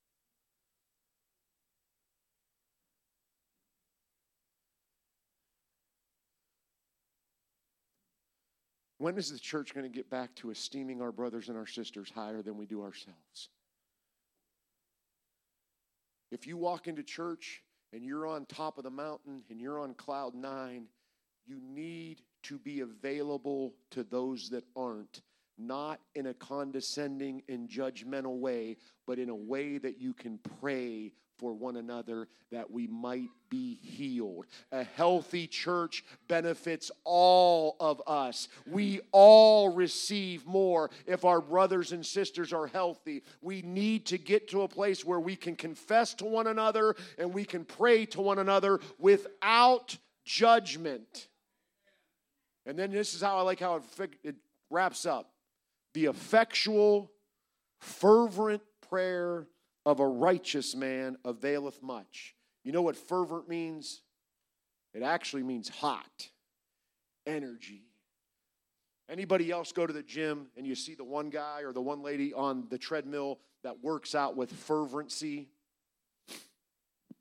When is the church going to get back to esteeming our brothers and our sisters higher than we do ourselves? If you walk into church and you're on top of the mountain and you're on cloud 9, you need to be available to those that aren't. Not in a condescending and judgmental way, but in a way that you can pray for one another that we might be healed. A healthy church benefits all of us. We all receive more if our brothers and sisters are healthy. We need to get to a place where we can confess to one another and we can pray to one another without judgment. And then this is how I like how it wraps up. The effectual, fervent prayer of a righteous man availeth much. You know what fervent means? It actually means hot, energy. Anybody else go to the gym and you see the one guy or the one lady on the treadmill that works out with fervency?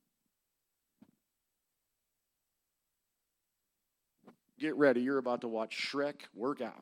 Get ready. You're about to watch Shrek work out.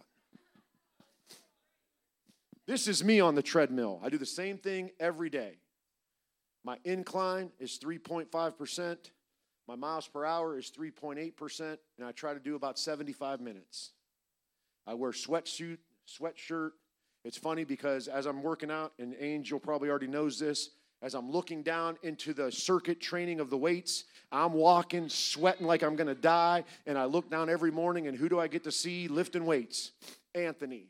This is me on the treadmill. I do the same thing every day. My incline is 3.5%. My miles per hour is 3.8%. And I try to do about 75 minutes. I wear sweatshirt. It's funny because as I'm working out, and Angel probably already knows this, as I'm looking down into the circuit training of the weights, I'm walking, sweating like I'm going to die, and I look down every morning, and who do I get to see lifting weights? Anthony.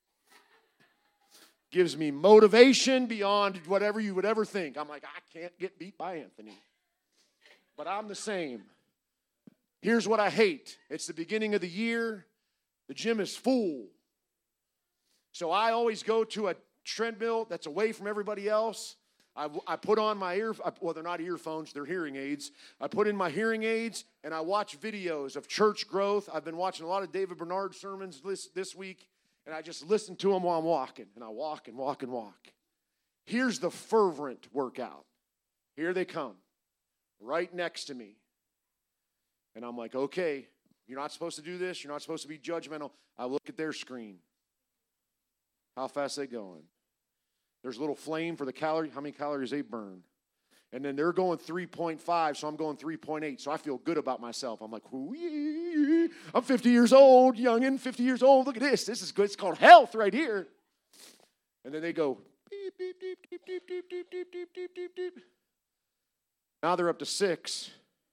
Gives me motivation beyond whatever you would ever think. I'm like, I can't get beat by Anthony. But I'm the same. Here's what I hate. It's the beginning of the year. The gym is full. So I always go to a treadmill that's away from everybody else. I put on my well, they're not earphones, they're hearing aids. I put in my hearing aids, and I watch videos of church growth. I've been watching a lot of David Bernard sermons this week, and I just listen to them while I'm walking. And I walk and walk and walk. Here's the fervent workout. Here they come, right next to me. And I'm like, okay, you're not supposed to do this. You're not supposed to be judgmental. I look at their screen. How fast they going? There's a little flame for the calorie, how many calories they burn. And then they're going 3.5, so I'm going 3.8. So I feel good about myself. I'm like, I'm 50 years old, youngin', 50 years old. Look at this. This is good. It's called health right here. And then they go, beep, beep, beep, beep, beep, beep, beep, beep, beep, beep, beep, beep. Now they're up to 6.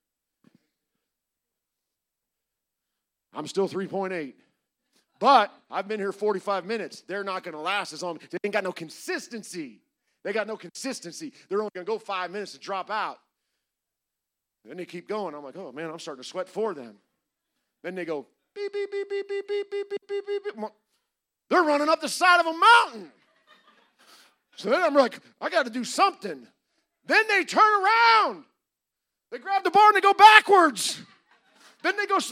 I'm still 3.8. But I've been here 45 minutes. They're not going to last as long. They ain't got no consistency. They got no consistency. They're only going to go 5 minutes and drop out. Then they keep going. I'm like, oh, man, I'm starting to sweat for them. Then they go, beep, beep, beep, beep, beep, beep, beep, beep, beep, beep, beep. They're running up the side of a mountain. So then I'm like, I got to do something. Then they turn around. They grab the bar and they go backwards. Then they go...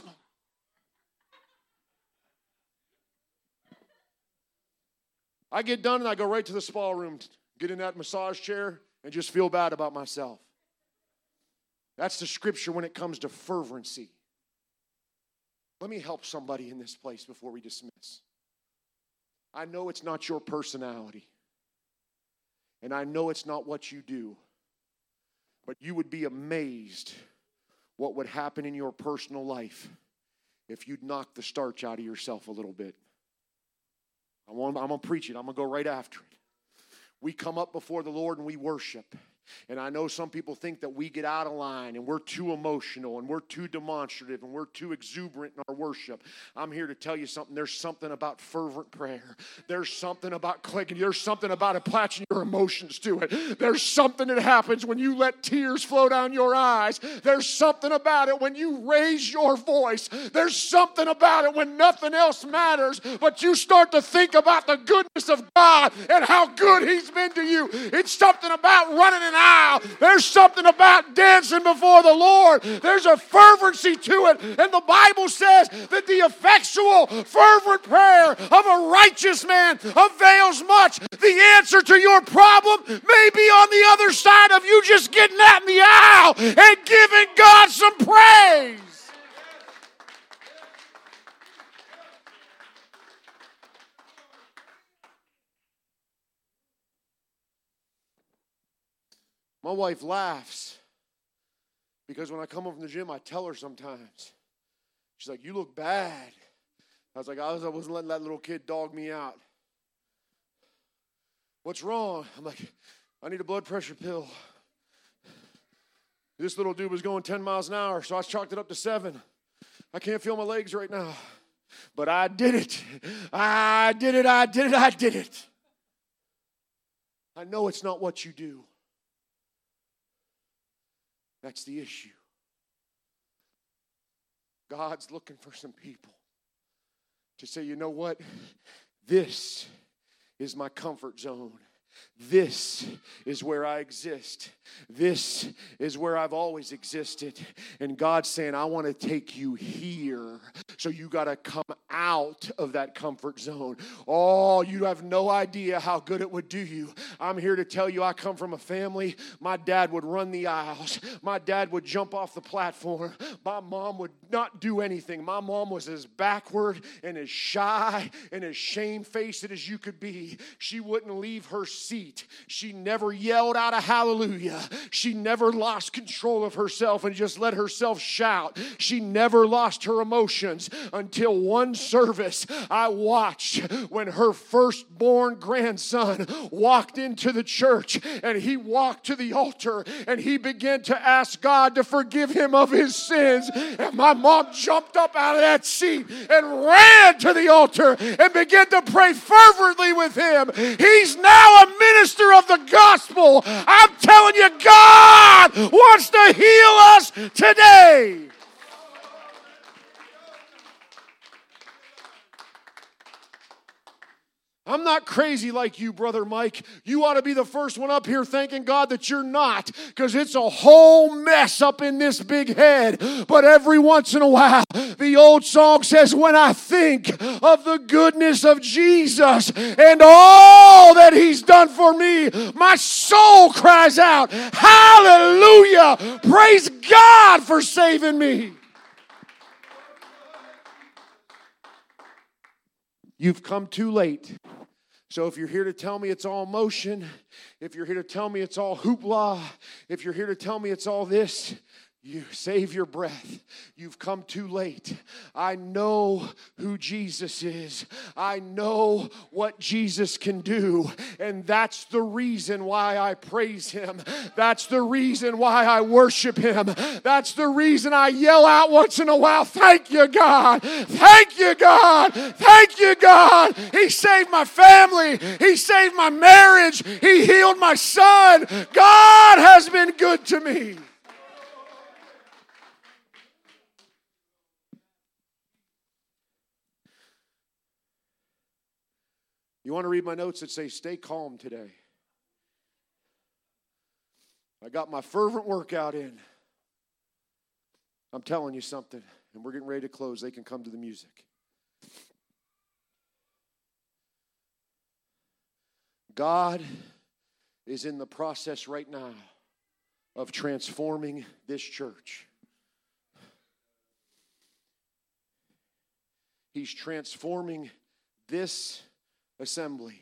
I get done and I go right to the spa room, get in that massage chair, and just feel bad about myself. That's the scripture when it comes to fervency. Let me help somebody in this place before we dismiss. I know it's not your personality, and I know it's not what you do, but you would be amazed what would happen in your personal life if you'd knock the starch out of yourself a little bit. I'm going to preach it. I'm going to go right after it. We come up before the Lord and we worship. And I know some people think that we get out of line and we're too emotional and we're too demonstrative and we're too exuberant in our worship. I'm here to tell you something. There's something about fervent prayer. There's something about clicking. There's something about attaching your emotions to it. There's something that happens when you let tears flow down your eyes. There's something about it when you raise your voice. There's something about it when nothing else matters, but you start to think about the goodness of God and how good He's been to you. It's something about running an aisle. There's something about dancing before the Lord. There's a fervency to it. And the Bible says that the effectual, fervent prayer of a righteous man avails much. The answer to your problem may be on the other side of you just getting out in the aisle and giving God some praise. My wife laughs because when I come home from the gym, I tell her sometimes. She's like, you look bad. I was like, I wasn't letting that little kid dog me out. What's wrong? I'm like, I need a blood pressure pill. This little dude was going 10 miles an hour, so I chalked it up to 7. I can't feel my legs right now. But I did it. I did it. I did it. I know it's not what you do. That's the issue. God's looking for some people to say, you know what? This is my comfort zone. This is where I exist. This is where I've always existed. And God's saying, I want to take you here. So you got to come out of that comfort zone. Oh, you have no idea how good it would do you. I'm here to tell you, I come from a family. My dad would run the aisles. My dad would jump off the platform. My mom would not do anything. My mom was as backward and as shy and as shamefaced as you could be. She wouldn't leave her seat. She never yelled out a hallelujah. She never lost control of herself and just let herself shout. She never lost her emotions until one service I watched when her firstborn grandson walked into the church, and he walked to the altar and he began to ask God to forgive him of his sins. And my mom jumped up out of that seat and ran to the altar and began to pray fervently with him. He's now a minister of the gospel. I'm telling you, God wants to heal us today. I'm not crazy like you, Brother Mike. You ought to be the first one up here thanking God that you're not, because it's a whole mess up in this big head. But every once in a while, the old song says, when I think of the goodness of Jesus and all that he's done for me, my soul cries out, hallelujah! Praise God for saving me. You've come too late. So if you're here to tell me it's all emotion, if you're here to tell me it's all hoopla, if you're here to tell me it's all this, you save your breath. You've come too late. I know who Jesus is. I know what Jesus can do. And that's the reason why I praise him. That's the reason why I worship him. That's the reason I yell out once in a while, thank you, God. Thank you, God. Thank you, God. He saved my family. He saved my marriage. He healed my son. God has been good to me. You want to read my notes that say, stay calm today. I got my fervent workout in. I'm telling you something, and we're getting ready to close. They can come to the music. God is in the process right now of transforming this church. He's transforming this assembly.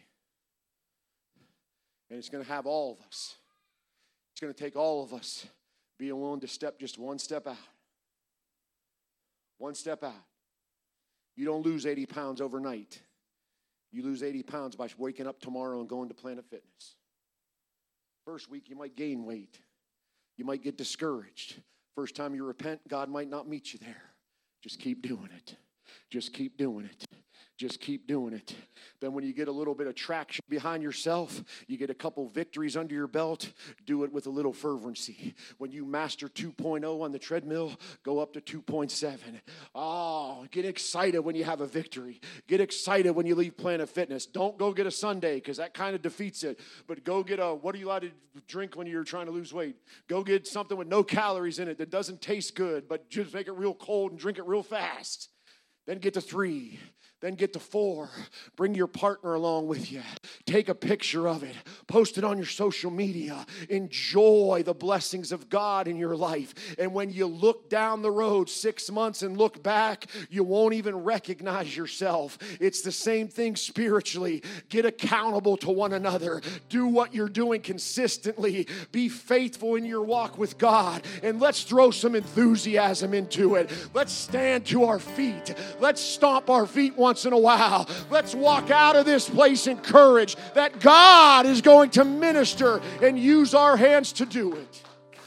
And it's going to have all of us. It's going to take all of us being willing to step just one step out. One step out. You don't lose 80 pounds overnight. You lose 80 pounds by waking up tomorrow and going to Planet Fitness. First week, you might gain weight. You might get discouraged. First time you repent, God might not meet you there. Just keep doing it. Just keep doing it. Just keep doing it. Then when you get a little bit of traction behind yourself, you get a couple victories under your belt, do it with a little fervency. When you master 2.0 on the treadmill, go up to 2.7. Oh, get excited when you have a victory. Get excited when you leave Planet Fitness. Don't go get a sundae because that kind of defeats it. But go get what are you allowed to drink when you're trying to lose weight? Go get something with no calories in it that doesn't taste good, but just make it real cold and drink it real fast. Then get to 3. Then get to 4. Bring your partner along with you. Take a picture of it. Post it on your social media. Enjoy the blessings of God in your life. And when you look down the road 6 months and look back, you won't even recognize yourself. It's the same thing spiritually. Get accountable to one another. Do what you're doing consistently. Be faithful in your walk with God. And let's throw some enthusiasm into it. Let's stand to our feet. Let's stomp our feet once in a while. Let's walk out of this place encouraged that God is going to minister and use our hands to do it.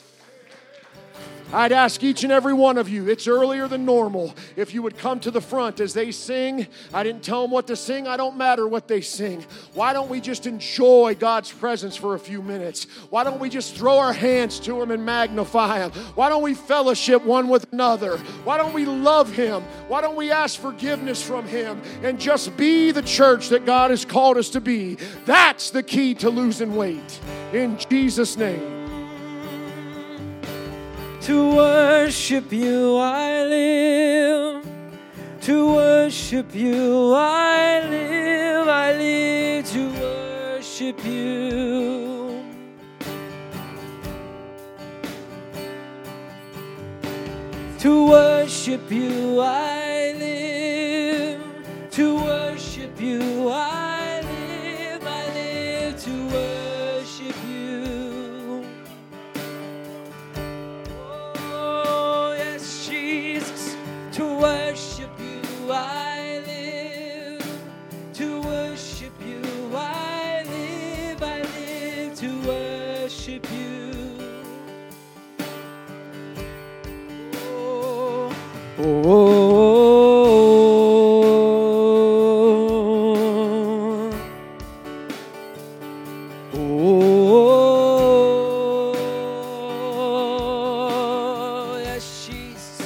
I'd ask each and every one of you, it's earlier than normal, if you would come to the front as they sing. I didn't tell them what to sing. I don't matter what they sing. Why don't we just enjoy God's presence for a few minutes? Why don't we just throw our hands to Him and magnify Him? Why don't we fellowship one with another? Why don't we love Him? Why don't we ask forgiveness from Him and just be the church that God has called us to be? That's the key to losing weight. In Jesus' name. To worship you I live. To worship you I live to worship you. To worship you I live. To worship you I live. I live to worship you. Oh, yes, Jesus. To worship you I live. To worship you I live. I live to worship you. Yes, Jesus.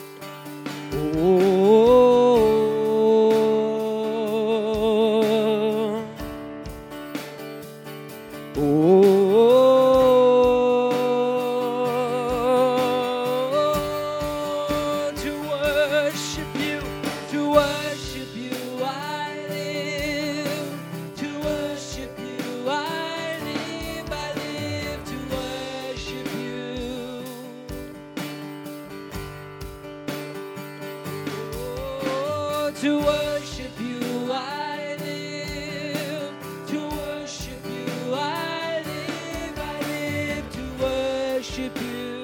To worship you I live. To worship you I live. I live to worship you.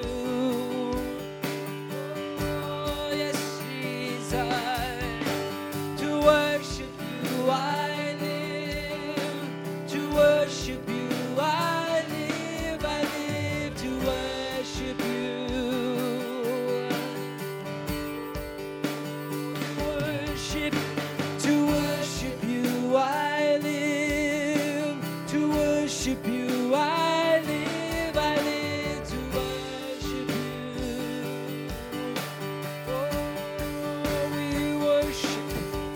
Oh, yes, Jesus. To worship you I live. To worship you I live. I live to worship you. To worship you I live. To worship you I live. I live to worship you. Oh, we worship.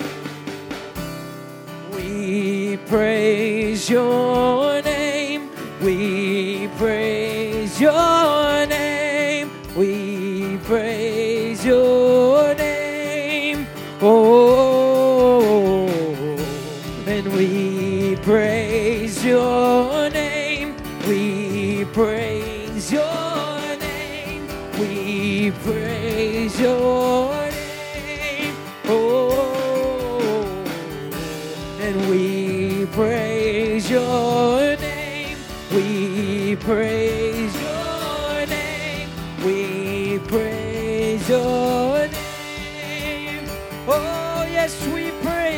We praise your name. We praise your name. We praise your name. Oh, and we praise your name. We praise your name. We praise your name. Oh, and we praise your name. We praise your name. We praise your name. Oh, yes, we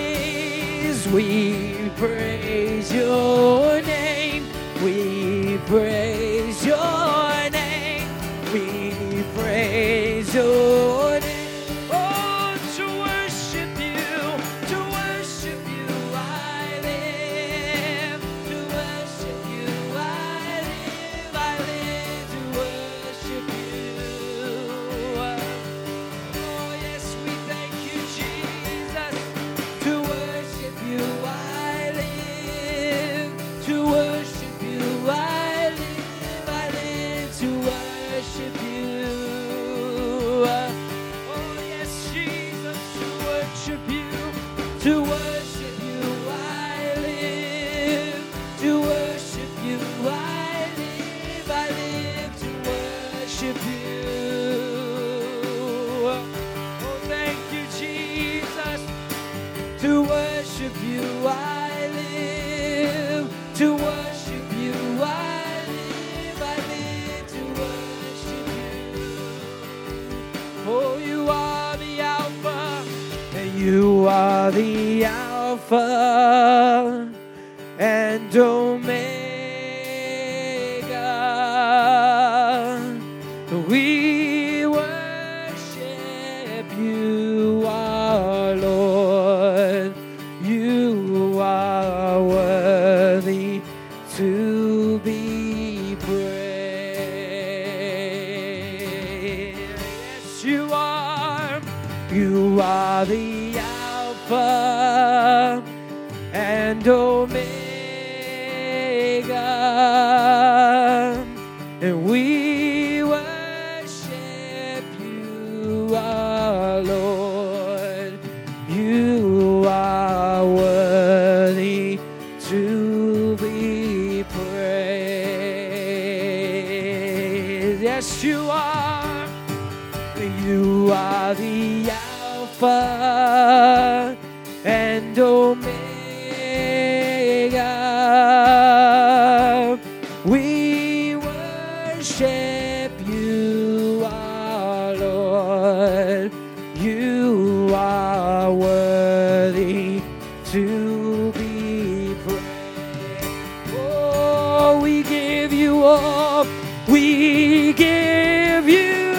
praise your name. We praise your name. We praise your name. Oh, to worship you I live. To worship you I live. I live to worship you. Oh, yes, we thank you, Jesus. To worship you I live. To worship you I live. I live to worship you. Oh, yes, Jesus, to worship you. To worship you I live. To worship you I live. I live to worship you. Oh, thank you, Jesus. To worship you I live. To worship you I live. I live to worship you. Oh, you are the Alpha, and you are the Alpha and Omega. We worship you, our Lord. You are worthy to be praised. Yes, you are. You are the Alpha and Omega, and we worship you, our Lord. You are worthy to be praised. Yes, you are. You are the Alpha and Omega. We worship you, our Lord. You are worthy to be praised. Oh, we give you all. We give you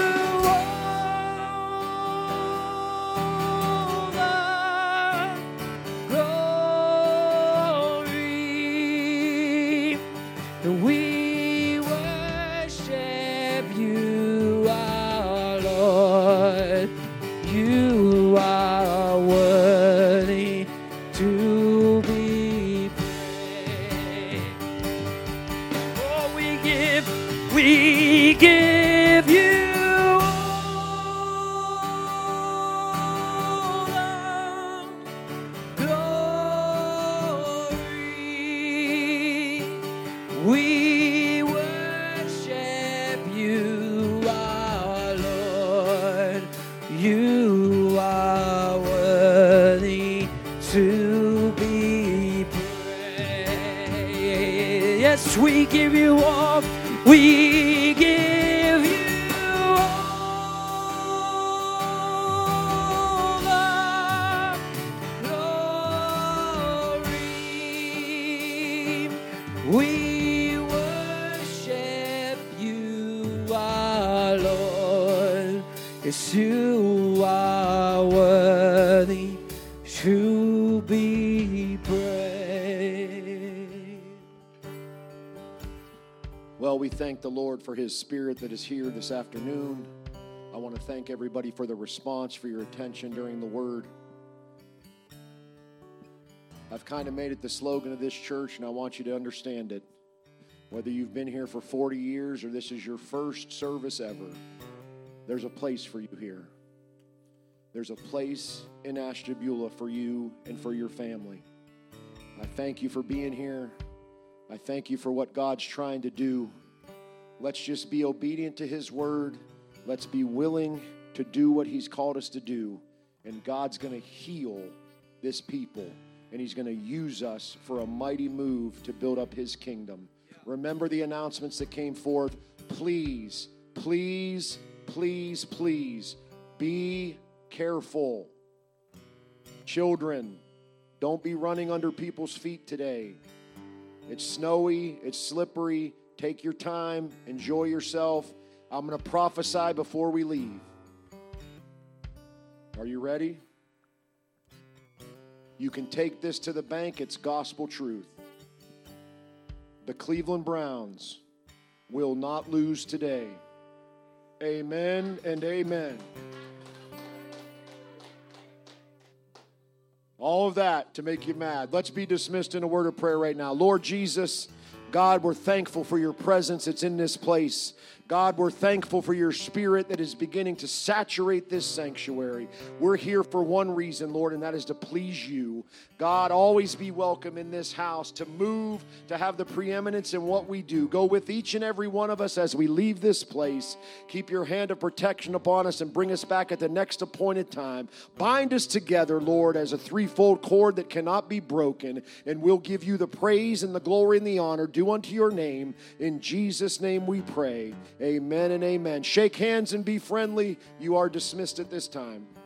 all the glory. We worship you, our Lord. You are worthy to be praised. Oh, we give you all the glory. We worship you, our Lord. You are worthy to be praised. Yes, we give you all. We give you all the glory. We worship you, our Lord. Yes, you are worthy to be praised. Well, we thank the Lord for his spirit that is here this afternoon. I want to thank everybody for the response, for your attention during the word. I've kind of made it the slogan of this church, and I want you to understand it. Whether you've been here for 40 years or this is your first service ever, there's a place for you here. There's a place in Ashtabula for you and for your family. I thank you for being here. I thank you for what God's trying to do. Let's just be obedient to his word. Let's be willing to do what he's called us to do. And God's going to heal this people. And he's going to use us for a mighty move to build up his kingdom. Remember the announcements that came forth. Please, please, please, please be careful. Children, don't be running under people's feet today. It's snowy, it's slippery. Take your time, enjoy yourself. I'm going to prophesy before we leave. Are you ready? You can take this to the bank. It's gospel truth. The Cleveland Browns will not lose today. Amen and amen. All of that to make you mad. Let's be dismissed in a word of prayer right now. Lord Jesus, God, we're thankful for your presence that's in this place. God, we're thankful for your spirit that is beginning to saturate this sanctuary. We're here for one reason, Lord, and that is to please you. God, always be welcome in this house, to move, to have the preeminence in what we do. Go with each and every one of us as we leave this place. Keep your hand of protection upon us and bring us back at the next appointed time. Bind us together, Lord, as a threefold cord that cannot be broken, and we'll give you the praise and the glory and the honor due unto your name. In Jesus' name we pray. Amen and amen. Shake hands and be friendly. You are dismissed at this time.